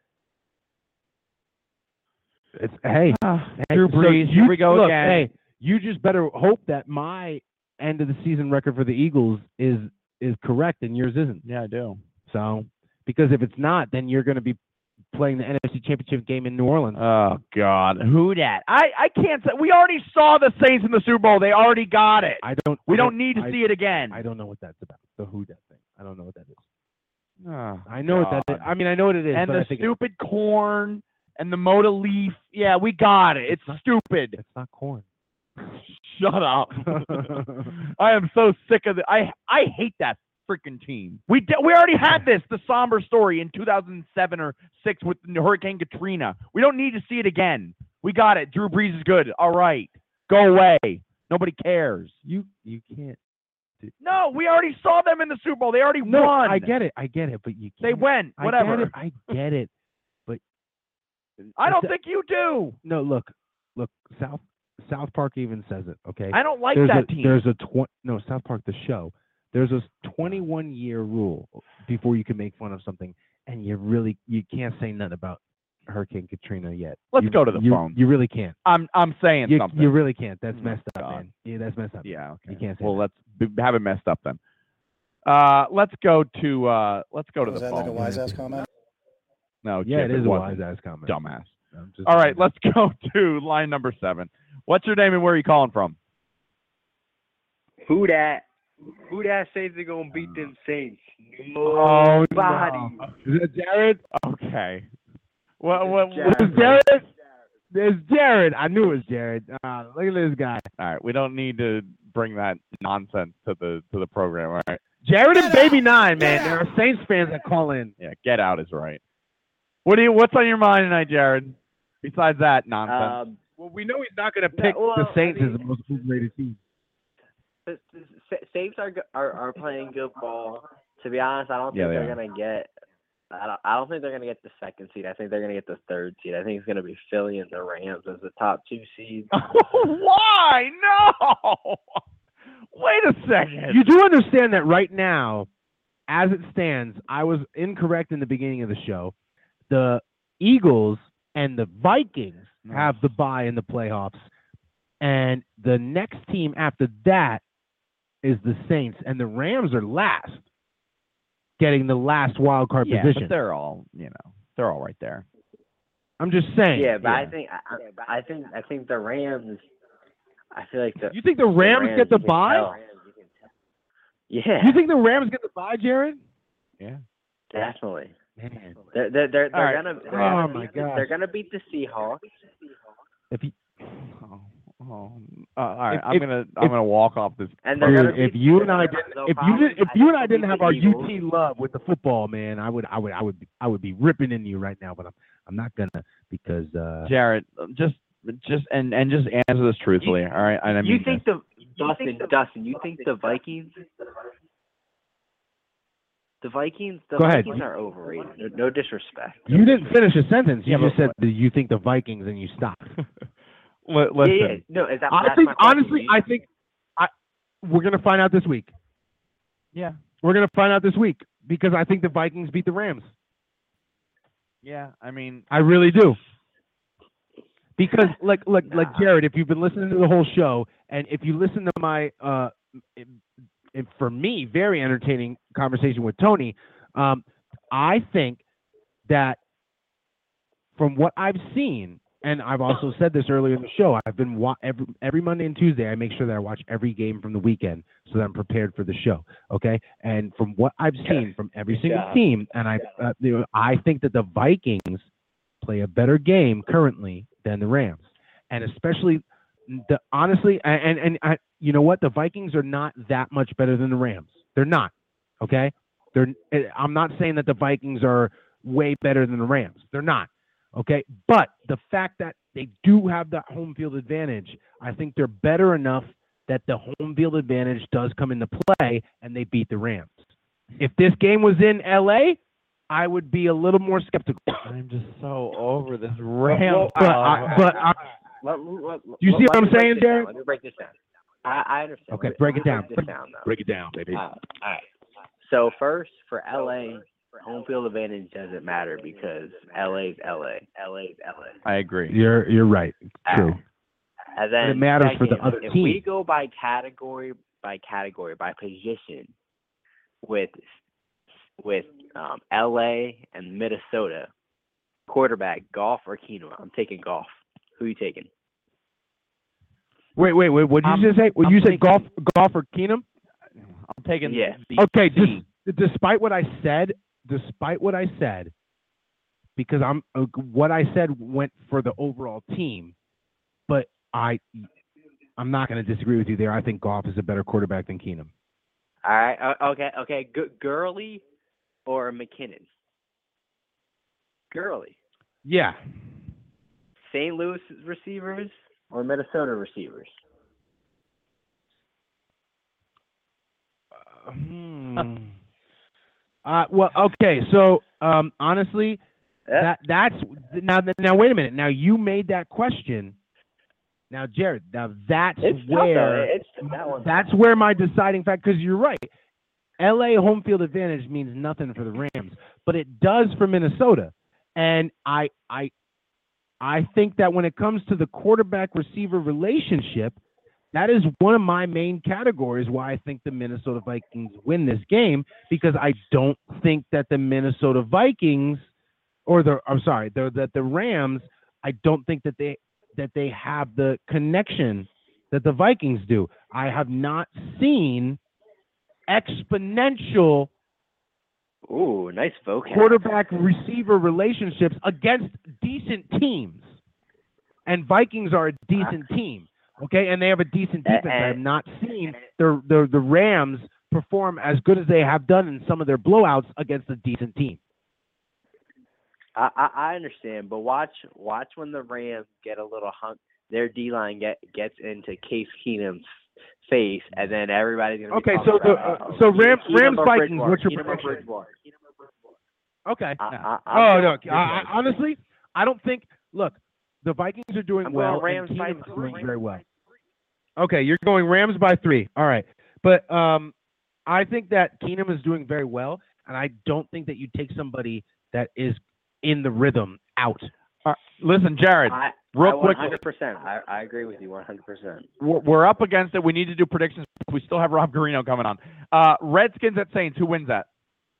it's hey, hey, Drew so Brees, you- here we go look, again. Hey, you just better hope that my end of the season record for the Eagles is is correct and yours isn't. Yeah, I do. So, because if it's not, then you're going to be playing the N F C Championship game in New Orleans. Oh God, who dat? I, I can't say. We already saw the Saints in the Super Bowl. They already got it. I don't. we I don't need to I- see it again. I don't know what that's about. The who that thing. I don't know what that is. Oh, I know what that is. God. I mean, I know what it is. And but I the think stupid corn and the Moda leaf. Yeah, we got it. It's stupid. it's not corn. Shut up. I am so sick of it. I I hate that freaking team. We d- we already had this, the somber story in two thousand seven or six with Hurricane Katrina. We don't need to see it again. We got it. Drew Brees is good. All right. Go away. Nobody cares. You you can't No, we already saw them in the Super Bowl. They already No, won. I get it. I get it. But you can't. They went. I Whatever. get it. I get it. But I don't It's a- think you do. No, look, look. South South Park even says it. Okay. I don't like there's that a, team. There's a tw- no South Park the show. There's a twenty-one year rule before you can make fun of something, and you really you can't say nothing about Hurricane Katrina yet. Let's You- go to the you, phone. You really can't. I'm I'm saying You, something. you really can't. That's Oh, messed up, God. man. Yeah, that's messed up. Yeah. Okay. You can't say Well, that. let's b- have it messed up then. Uh, let's go to uh, let's go to Was the that phone. like a wise ass comment? No, Yeah, Chip, it is a wasn't. wise ass comment. Dumbass. I'm just All right, let's go to line number seven. What's your name and where are you calling from? Who that? Who that says they're gonna beat them Saints? Oh, Nobody. no. Is it Jared? Okay. What what It's what Jared. There's Jared. I knew it was Jared. Uh, look at this guy. All right, we don't need to bring that nonsense to the to the program. All right. Jared and Baby Nine, man. There are Saints fans that call in. Yeah, get out is right. What do you what's on your mind tonight, Jared? Besides that nonsense. Um, Well, we know he's not going to No, pick well, the Saints I mean- as the most overrated team. the, the Sa- Saints are, go- are are playing good ball. To be honest, I don't think Yeah, they they're are. gonna get. I don't, I don't think they're gonna get the second seed. I think they're gonna get the third seed. I think it's gonna be Philly and the Rams as the top two seeds. Why? No. Wait a second. You do understand that right now, as it stands, I was incorrect in the beginning of the show. The Eagles and the Vikings have the bye in the playoffs, and the next team after that is the Saints, and the Rams are last, getting the last wild card yeah, position. but they're all you know they're all right there. I'm just saying. Yeah, but I Yeah. think I, I think I think the Rams. I feel like the You think the Rams get the you can bye? tell. Yeah, You think the Rams get the bye, Jared? Yeah. definitely. Man, They're they're they're, All they're right. gonna they're Oh, gonna my beat the, gosh. they're gonna beat the Seahawks. if you Oh, oh. Uh, all right, If- I'm if- gonna I'm if- gonna walk off this. And they're Dude, gonna if beat- you and they're I gonna- didn't, they'll if you did, probably- if I you think and I they'll didn't beat have the our Eagles. U T love with the football, man, I would, I would, I would, be, I would be ripping into you right now. But I'm, I'm not gonna because. uh Jared, just just and and just answer this truthfully. All right, and I mean You think the Dustin Dustin? You think the Vikings? The Vikings, the Go ahead. Vikings are overrated. No, no disrespect. You didn't finish a sentence. You Yeah, just but- said that you think the Vikings, and you stopped. Li- listen. Yeah, yeah. No, is that, I that's think, my question. honestly, You- I think I we're gonna find out this week. Yeah. We're gonna find out this week because I think the Vikings beat the Rams. Yeah, I mean, I really do. Because like like like Jared, if you've been listening to the whole show, and if you listen to my uh, it, it, for me very entertaining conversation with Tony, um, I think that from what I've seen, and I've also said this earlier in the show, I've been wa- every every Monday and Tuesday. I make sure that I watch every game from the weekend so that I'm prepared for the show. Okay, and from what I've seen from every single job. team, and I uh, you know, I think that the Vikings play a better game currently than the Rams, and especially the honestly, and and I, you know what, the Vikings are not that much better than the Rams. They're not. Okay, they're. I'm not saying that the Vikings are way better than the Rams. They're not. Okay, but the fact that they do have that home field advantage, I think they're better enough that the home field advantage does come into play, and they beat the Rams. If this game was in L A, I would be a little more skeptical. I'm just so over this Rams. But I, but I, Let- let- Do you let- see let what I'm me break saying, this down. Jared? Let me break this down. I, I understand. Okay, Let me- break let it me down. Break this down, though. break it down, baby. Uh, all right. So first, for L A, home field advantage doesn't matter because L A's L A. L A's L A. I agree. You're you're right. True. And then it matters for the second, other if team. we go by category by category by position with with um, L A and Minnesota, quarterback, Goff or Keenum? I'm taking Goff. Who you taking? Wait, wait, wait. What did I'm- you just say? Well, I'm you said thinking- golf, golf or Keenum? I'm taking Yeah. the Okay. C. Dis- despite what I said, despite what I said, because I'm uh, what I said went for the overall team, but I, I'm not going to disagree with you there. I think Goff is a better quarterback than Keenum. All right. Uh, okay. Okay. G- Gurley or McKinnon? Gurley. Yeah. Saint Louis receivers or Minnesota receivers? hmm. uh, well, okay. So, um, honestly, that that's now. Now, wait a minute. Now, you made that question. Now, Jared. Now, that's It's tough, where though. It's that one. that's where my deciding factor. Because you're right. L A home field advantage means nothing for the Rams, but it does for Minnesota. And I, I, I think that when it comes to the quarterback-receiver relationship, that is one of my main categories why I think the Minnesota Vikings win this game, because I don't think that the Minnesota Vikings, or the I'm sorry, the, that the Rams, I don't think that they that they have the connection that the Vikings do. I have not seen exponential Ooh, nice vocab. quarterback-receiver relationships against decent teams. And Vikings are a decent team, okay? And they have a decent defense. I have not seen the, the, the Rams perform as good as they have done in some of their blowouts against a decent team. I, I, I understand, but watch watch when the Rams get a little hunk. Their D line get gets into Case Keenum's face, and then everybody's gonna be Okay, talking so the about, uh, uh, so Rams Keenum Rams or Vikings. Bridgewater, What's your Keenum or prediction? Bridgewater. Okay. I, I, Oh I'm no! going- I, I, honestly, I don't think. Look, the Vikings are doing I'm going well, Rams and by Keenum is three. doing very well. Okay, you're going Rams by three. All right, but um, I think that Keenum is doing very well, and I don't think that you take somebody that is in the rhythm out. Uh, listen, Jared, I, real I quick, one hundred percent. I, I agree with you one hundred percent. we're, we're up against it. We need to do predictions. We still have Rob Garino coming on. Uh, Redskins at Saints. Who wins that?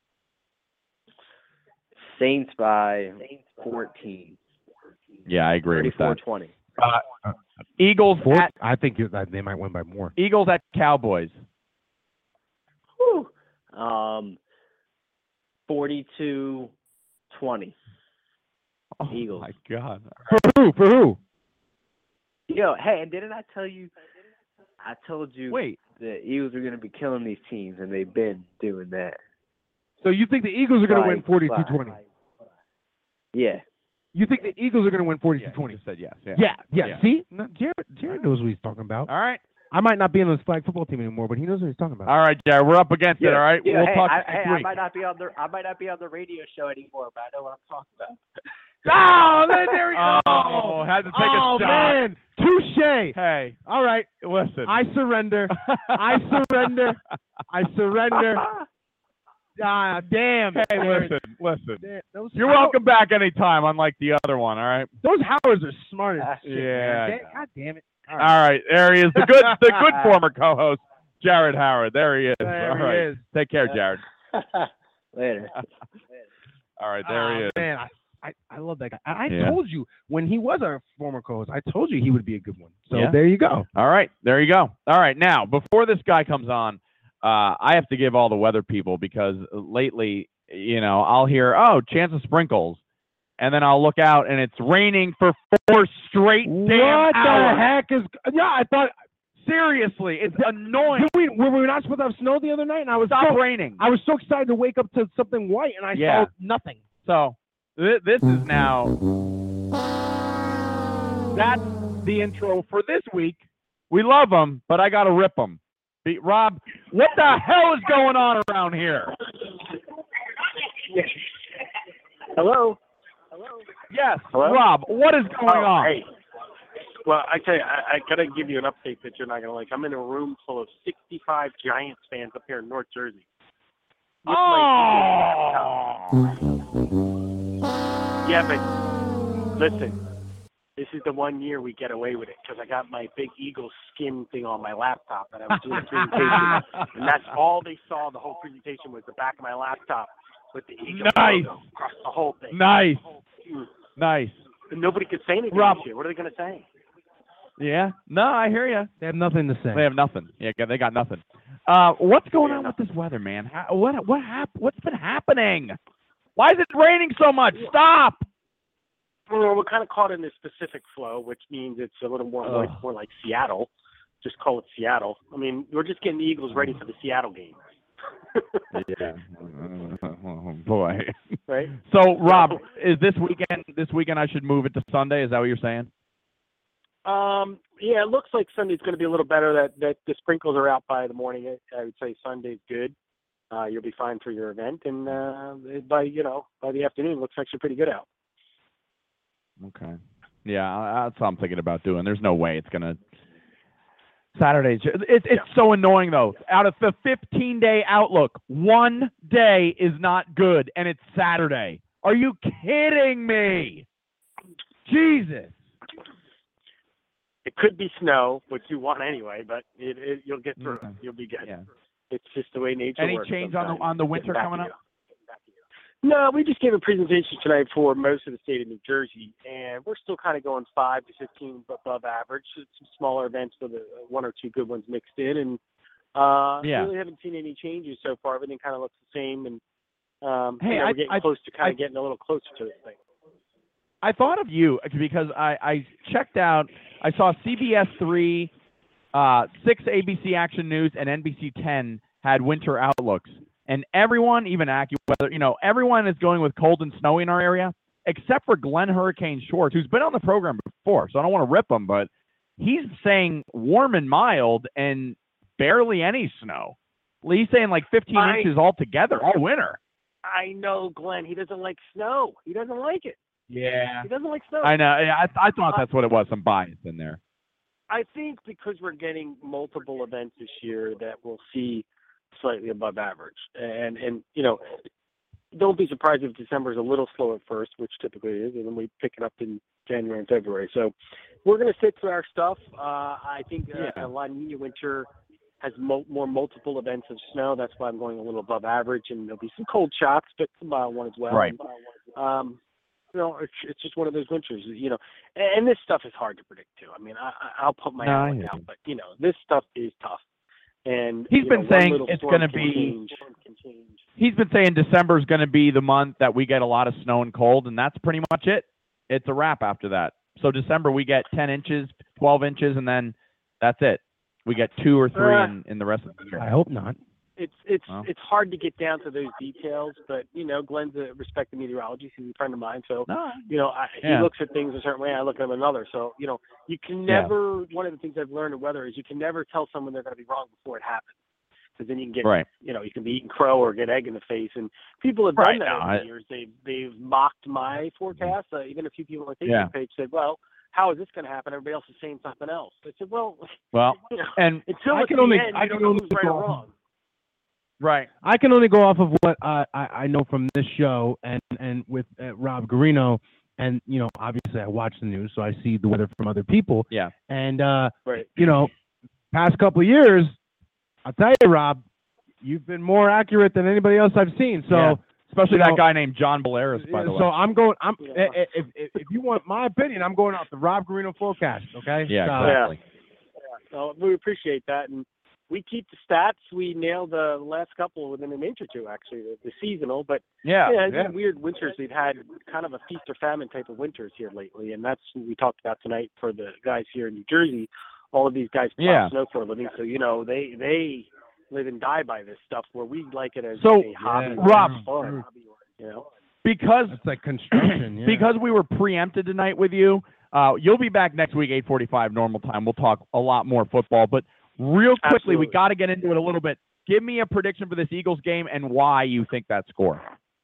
Saints by fourteen. Yeah, I agree with thirty-four that. twenty. Uh, Eagles Fourth, at I think you- they might win by more. Eagles at Cowboys. Whew. Um, forty-two twenty. Oh Eagles. my God! For who? For who? Yo, hey, and didn't I tell you? I told you Wait. the Eagles are going to be killing these teams, and they've been doing that. So you think the Eagles are going to By- win forty-two by- twenty? Yeah. You think the Eagles are going to win forty-two twenty? You said yes. Yeah. Yeah, yeah. Yeah. See, no, Jared, Jared knows what he's talking about. All right. I might not be in the flag football team anymore, but he knows what he's talking about. All right, Jared. We're up against it. All right. Yeah, we'll hey, talk I, next hey, I week. might not be on the I might not be on the radio show anymore, but I know what I'm talking about. Oh, there, there we go. Oh, had to take oh, a shot. man. Touche. Hey, All right. listen. I surrender. I surrender. I surrender. Ah, damn. Hey, Jared. listen, listen. Damn, those You're How- welcome back anytime, unlike the other one. All right. Those Howards are smart as shit. Yeah. Man. Damn- God damn it. All All right. There he is, the good, the good former co-host, Jared Howard. There he is. There All he right. is. Take care, Jared. Later. All right. There Ah, he is. Man, I, I, I love that guy. I, I Yeah. told you when he was our former co-host, I told you he would be a good one. So Yeah. there you go. All right, there you go. All right, now before this guy comes on, uh, I have to give all the weather people because lately, you know, I'll hear, oh, chance of sprinkles, and then I'll look out and it's raining for four straight damn What hours. the heck is? Yeah, I thought. Seriously, it's annoying. Did we, were we not supposed to have snow the other night? And I was Stop so, raining. I was so excited to wake up to something white, and I Yeah. saw nothing. So th- this is now that's the intro for this week. We love them, but I gotta rip them. Be- Rob, what the hell is going on around here? Hello? Yes, Hello? Rob, what is going Oh, on? Hey. Well, I tell you, I, I got to give you an update that you're not going to like. I'm in a room full of sixty-five Giants fans up here in North Jersey. With Oh! my- yeah, but listen, this is the one year we get away with it because I got my big Eagle skin thing on my laptop and I was doing a presentation, and that's all they saw. The whole presentation was the back of my laptop with the Eagle Nice. logo across the whole thing. Nice. Mm. Nice. And nobody could say anything Rob- this year. What are they going to say? Yeah. No, I hear you. They have nothing to say. They have nothing. Yeah, they got nothing. Uh, what's going on with this weather, man? How, what what hap- What's been happening? Why is it raining so much? Stop. Well, we're kind of caught in this Pacific flow, which means it's a little more like, Ugh. more like Seattle. Just call it Seattle. I mean, we're just getting the Eagles ready for the Seattle game. Yeah. Oh, boy. Right? So, Rob, is this weekend? This weekend, I should move it to Sunday. Is that what you're saying? Um, yeah, it looks like Sunday's going to be a little better. That that the sprinkles are out by the morning. I would say Sunday's good. Uh, you'll be fine for your event, and uh, by you know by the afternoon, it looks actually pretty good out. Okay. Yeah, I- that's what I'm thinking about doing. There's no way it's gonna. Saturday's. It's it's so annoying though. Out of the fifteen day outlook, one day is not good, and it's Saturday. Are you kidding me? Jesus. It could be snow, which you want anyway, but it, it you'll get through Okay. it. You'll be good. Yeah. It's just the way nature Any works. change on the sometimes. on the Getting winter back coming to up? you. No, we just gave a presentation tonight for most of the state of New Jersey, and we're still kind of going five to fifteen above average. It's some smaller events with a, one or two good ones mixed in, and uh, Yeah. really haven't seen any changes so far. Everything kind of looks the same, and um, Hey, you know, I- we're getting I- close to kind I- of getting a little closer to this thing. I thought of you because I, I checked out. I saw C B S three, uh, six A B C Action News, and N B C ten had winter outlooks, and everyone, even AccuWeather, you know, everyone is going with cold and snowy in our area, except for Glenn Hurricane Shorts, who's been on the program before. So I don't want to rip him, but he's saying warm and mild and barely any snow. He's saying like fifteen I- inches altogether all winter. I know, Glenn. He doesn't like snow. He doesn't like it. Yeah. He doesn't like snow. I know. Yeah, I, I thought that's what it was. Some bias in there. I think because we're getting multiple events this year that we'll see slightly above average. And, and you know, don't be surprised if December is a little slow at first, which typically is, and then we pick it up in January and February. So we're going to stick to our stuff. Uh, I think uh, Yeah. a La Nina winter has mo- more multiple events of snow. That's why I'm going a little above average, and there'll be some cold shots, but some mild one as well. Right. Um, you know, it's, it's just one of those winters, you know, and, and this stuff is hard to predict too. I mean, I, I- I'll put my No, I hours hear out, you. but you know, this stuff is tough. And He's you been know, one saying little it's storm gonna can be- change. He's been saying December is going to be the month that we get a lot of snow and cold, and that's pretty much it. It's a wrap after that. So December we get ten inches, twelve inches, and then that's it. We get two or three Uh, in, in the rest of the year. I hope not. It's it's Well. it's hard to get down to those details, but you know, Glenn's a respected meteorologist. He's a friend of mine, so No. you know, I, Yeah. he looks at things a certain way. I look at them another. So you know, you can Yeah. never. One of the things I've learned in weather is you can never tell someone they're going to be wrong before it happens, because then you can get, Right. you know, you can be eating crow or get egg in the face. And people have Right, done that no, over I- the years. They've they've mocked my forecast. Uh, even a few people on the Facebook Yeah. page said, "Well, how is this going to happen? Everybody else is saying something else." I said, "Well, Well, you know, and until I it's can the only- end, I you don't can know only who's right or go- wrong." right. I can only go off of what uh, I, I know from this show and and with uh, Rob Garino, and you know, obviously I watch the news, so I see the weather from other people. Yeah. And uh, Right. you know, past couple of years, I'll tell you, Rob, you've been more accurate than anybody else I've seen. So, Yeah. Especially you that know, guy named John Bolaris, by the way. so I'm going. I'm Yeah. if, if if you want my opinion, I'm going off the Rob Garino forecast. Okay. Yeah, So- exactly. So we appreciate that, and we keep the stats. We nailed the last couple within an inch or two, actually, the, the seasonal. But Yeah. yeah, it's yeah. been weird winters. We've had kind of a feast or famine type of winters here lately, and that's what we talked about tonight for the guys here in New Jersey. All of these guys plow Yeah. snow for a living, so you know they they live and die by this stuff. Where we like it as So, a hobby, Yeah. or Rob, fun, you know. Because It's like construction. Yeah. because we were preempted tonight with you, uh, you'll be back next week, eight forty-five normal time. We'll talk a lot more football, but real quickly, we Absolutely. got to get into it a little bit. Give me a prediction for this Eagles game and why you think that score.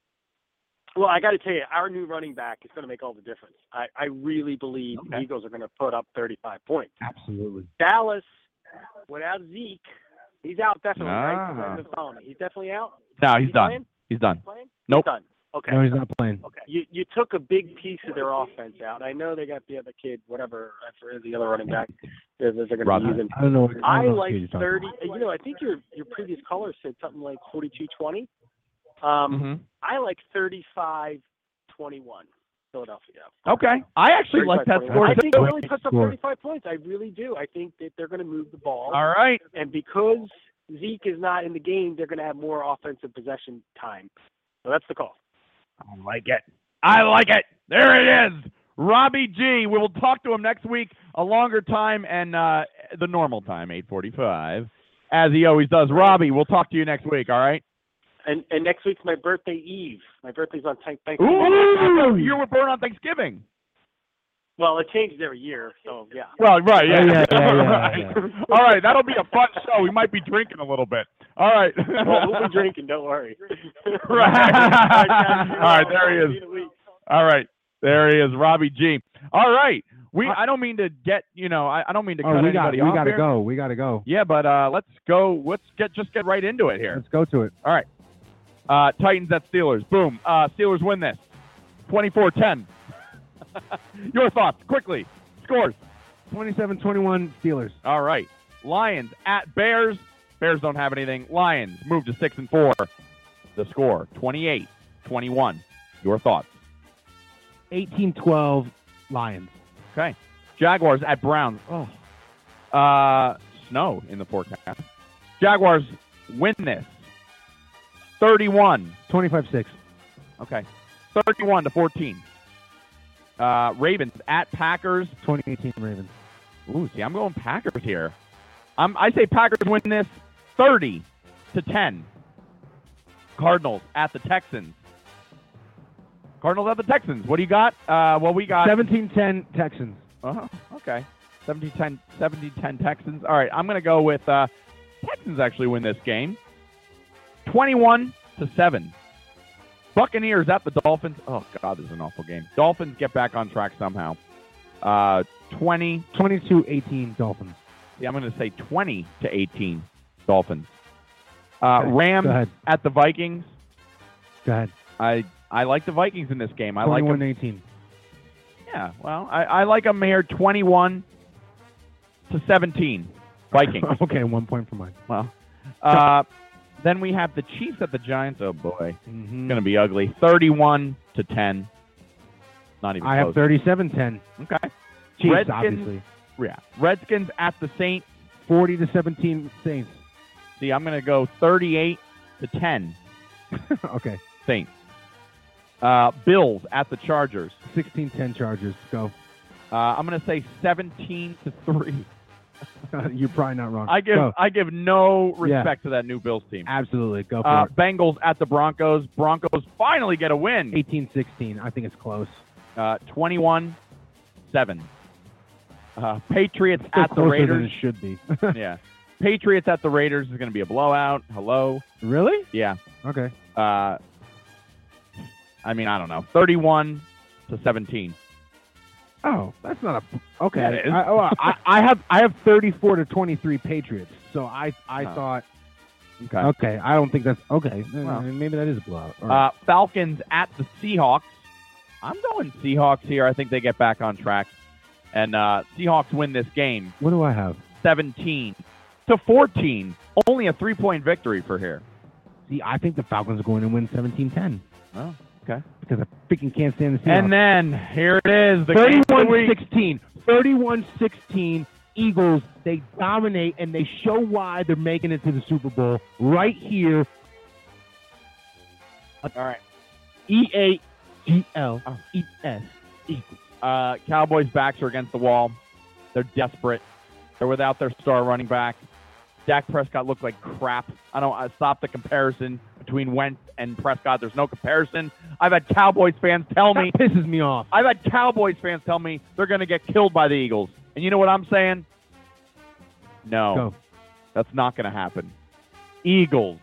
Well, I got to tell you, our new running back is going to make all the difference. I, I really believe the Okay. Eagles are going to put up thirty-five points. Absolutely. Dallas, without Zeke, he's out definitely, right? Ah. You guys been following me. He's definitely out? No, he's He done. playing? He's done. Playing? Nope. He's done. Okay. No, he's not playing. Okay. You you took a big piece of their offense out. I know they got the other kid, whatever, I forget the other running back that they're going to be Rodney. using. I don't know. I, I don't know what like you're talking thirty. You know, I think your your previous caller said something like forty-two twenty. Um, Mhm. I like thirty-five twenty-one. Philadelphia. Okay. I actually like that thirty-five score I too. think it really puts up Score. thirty-five points. I really do. I think that they're going to move the ball. All right. And because Zeke is not in the game, they're going to have more offensive possession time. So that's the call. I like it. I like it. There it is. Robbie G. We will talk to him next week, a longer time and uh, the normal time, eight forty-five, as he always does. Robbie, we'll talk to you next week, all right? And and next week's my birthday eve. My birthday's on Thanksgiving. Ooh, you were born on Thanksgiving. Well, it changes every year, so yeah. Well, right, yeah. Yeah, yeah, yeah, Right. yeah. All right, that'll be a fun show. We might be drinking a little bit. All right. Well, we'll be drinking. Don't worry. Right. guys, All right, there he see you is. in a week. All right, there he is, Robbie G. All right, we. I don't mean to get you know. I, I don't mean to Oh, cut we got anybody we off got to here. go. We got to go. Yeah, but uh, let's go. Let's get just get right into it here. Let's go to it. All right. Uh, Titans at Steelers. Boom. Uh, Steelers win this. twenty-four ten. Your thoughts, quickly. Scores. twenty-seven twenty-one Steelers. All right. Lions at Bears. Bears don't have anything. Lions move to six and four. The score, twenty-eight twenty-one. Your thoughts. eighteen twelve Lions. Okay. Jaguars at Browns. Oh. Uh, snow in the forecast. Jaguars win this. thirty-one. twenty-five six. Okay. thirty-one to fourteen. Uh, Ravens at Packers. twenty eighteen Ravens. Ooh, see, I'm going Packers here. I'm, I say Packers win this thirty to ten. Cardinals at the Texans. Cardinals at the Texans. What do you got? Uh, well, we got seventeen ten Texans. Uh-huh. Okay. seventeen ten, seventeen ten Texans. All right, I'm going to go with uh, Texans actually win this game. twenty-one to seven. Buccaneers at the Dolphins. Oh, God, this is an awful game. Dolphins get back on track somehow. Uh, twenty. twenty-two eighteen Dolphins. Yeah, I'm going to say twenty to eighteen Dolphins. Uh, Okay, Rams go ahead. at the Vikings. Go ahead. I I like the Vikings in this game. I like twenty-one them. eighteen. Yeah, well, I, I like them here twenty-one to seventeen. Vikings. Okay, one point for mine. Well, uh, then we have the Chiefs at the Giants. Oh boy, Mm-hmm. it's gonna be ugly. Thirty-one to ten. Not even I close. have thirty-seven ten. Okay. Chiefs, Redskins, obviously. Yeah. Redskins at the Saints. forty to seventeen Saints. See, I'm gonna go thirty-eight to ten. Okay. Saints. Uh, Bills at the Chargers. sixteen ten Chargers. Go. Uh, I'm gonna say seventeen to three. You're probably not wrong. I give Go. I give no Yeah. respect to that new Bills team. Absolutely. Go for Uh, it. Bengals at the Broncos. Broncos finally get a win. eighteen sixteen. I think it's close. Uh, twenty-one seven. Uh, Patriots Still at the closer than Raiders. it should be. Yeah. Patriots at the Raiders is going to be a blowout. Hello. Really? Yeah. Okay. Uh, I mean, I don't know. thirty-one to seventeen. Oh, that's not a okay. Yeah, it is. I, oh, I, I have I have thirty-four to twenty-three Patriots. So I I Oh. thought Okay. okay. I don't think that's okay. Well. Maybe that is a blowout. All right. Uh, Falcons at the Seahawks. I'm going Seahawks here. I think they get back on track. And uh, Seahawks win this game What do I have? seventeen to fourteen. Only a three-point victory for here. See, I think the Falcons are going to win seventeen ten Oh, okay. because I freaking can't stand the Seahawks. And then here it is, the game of the thirty-one week. sixteen. thirty-one sixteen Eagles, they dominate and they show why they're making it to the Super Bowl right here. All right. E A G L E S. Eagles. Uh, Cowboys' backs are against the wall. They're desperate. They're without their star running back. Dak Prescott looked like crap. I don't I stop the comparison between Wentz and Prescott. There's no comparison. I've had Cowboys fans tell me. That pisses me off. I've had Cowboys fans tell me they're going to get killed by the Eagles. And you know what I'm saying? No. Go. That's not going to happen. Eagles.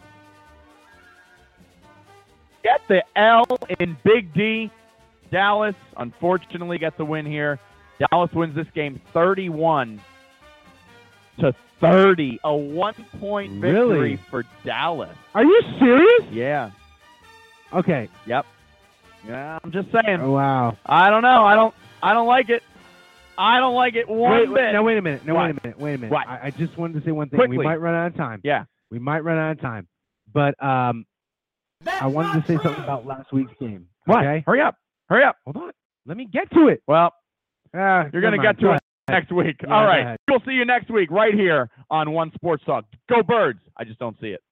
Get the L in Big D. Dallas, unfortunately, gets a win here. Dallas wins this game thirty-one to thirty. A one-point victory Really? for Dallas. Are you serious? Yeah. Okay. Yep. Yeah, I'm just saying. Oh, wow. I don't know. I don't. I don't like it. I don't like it one Wait, bit. wait, now wait a minute. No, What? wait a minute. Wait a minute. What? I, I just wanted to say one thing. Quickly. We might run out of time. Yeah. We might run out of time. But um, I wanted to say something about last week's game. What? Okay? Hurry up. Hurry up. Hold on. Let me get to it. Well, Ah, you're going to never get mind. to Go it ahead. next week. Yeah, All go right. ahead. We'll see you next week right here on One Sports Talk. Go Birds. I just don't see it.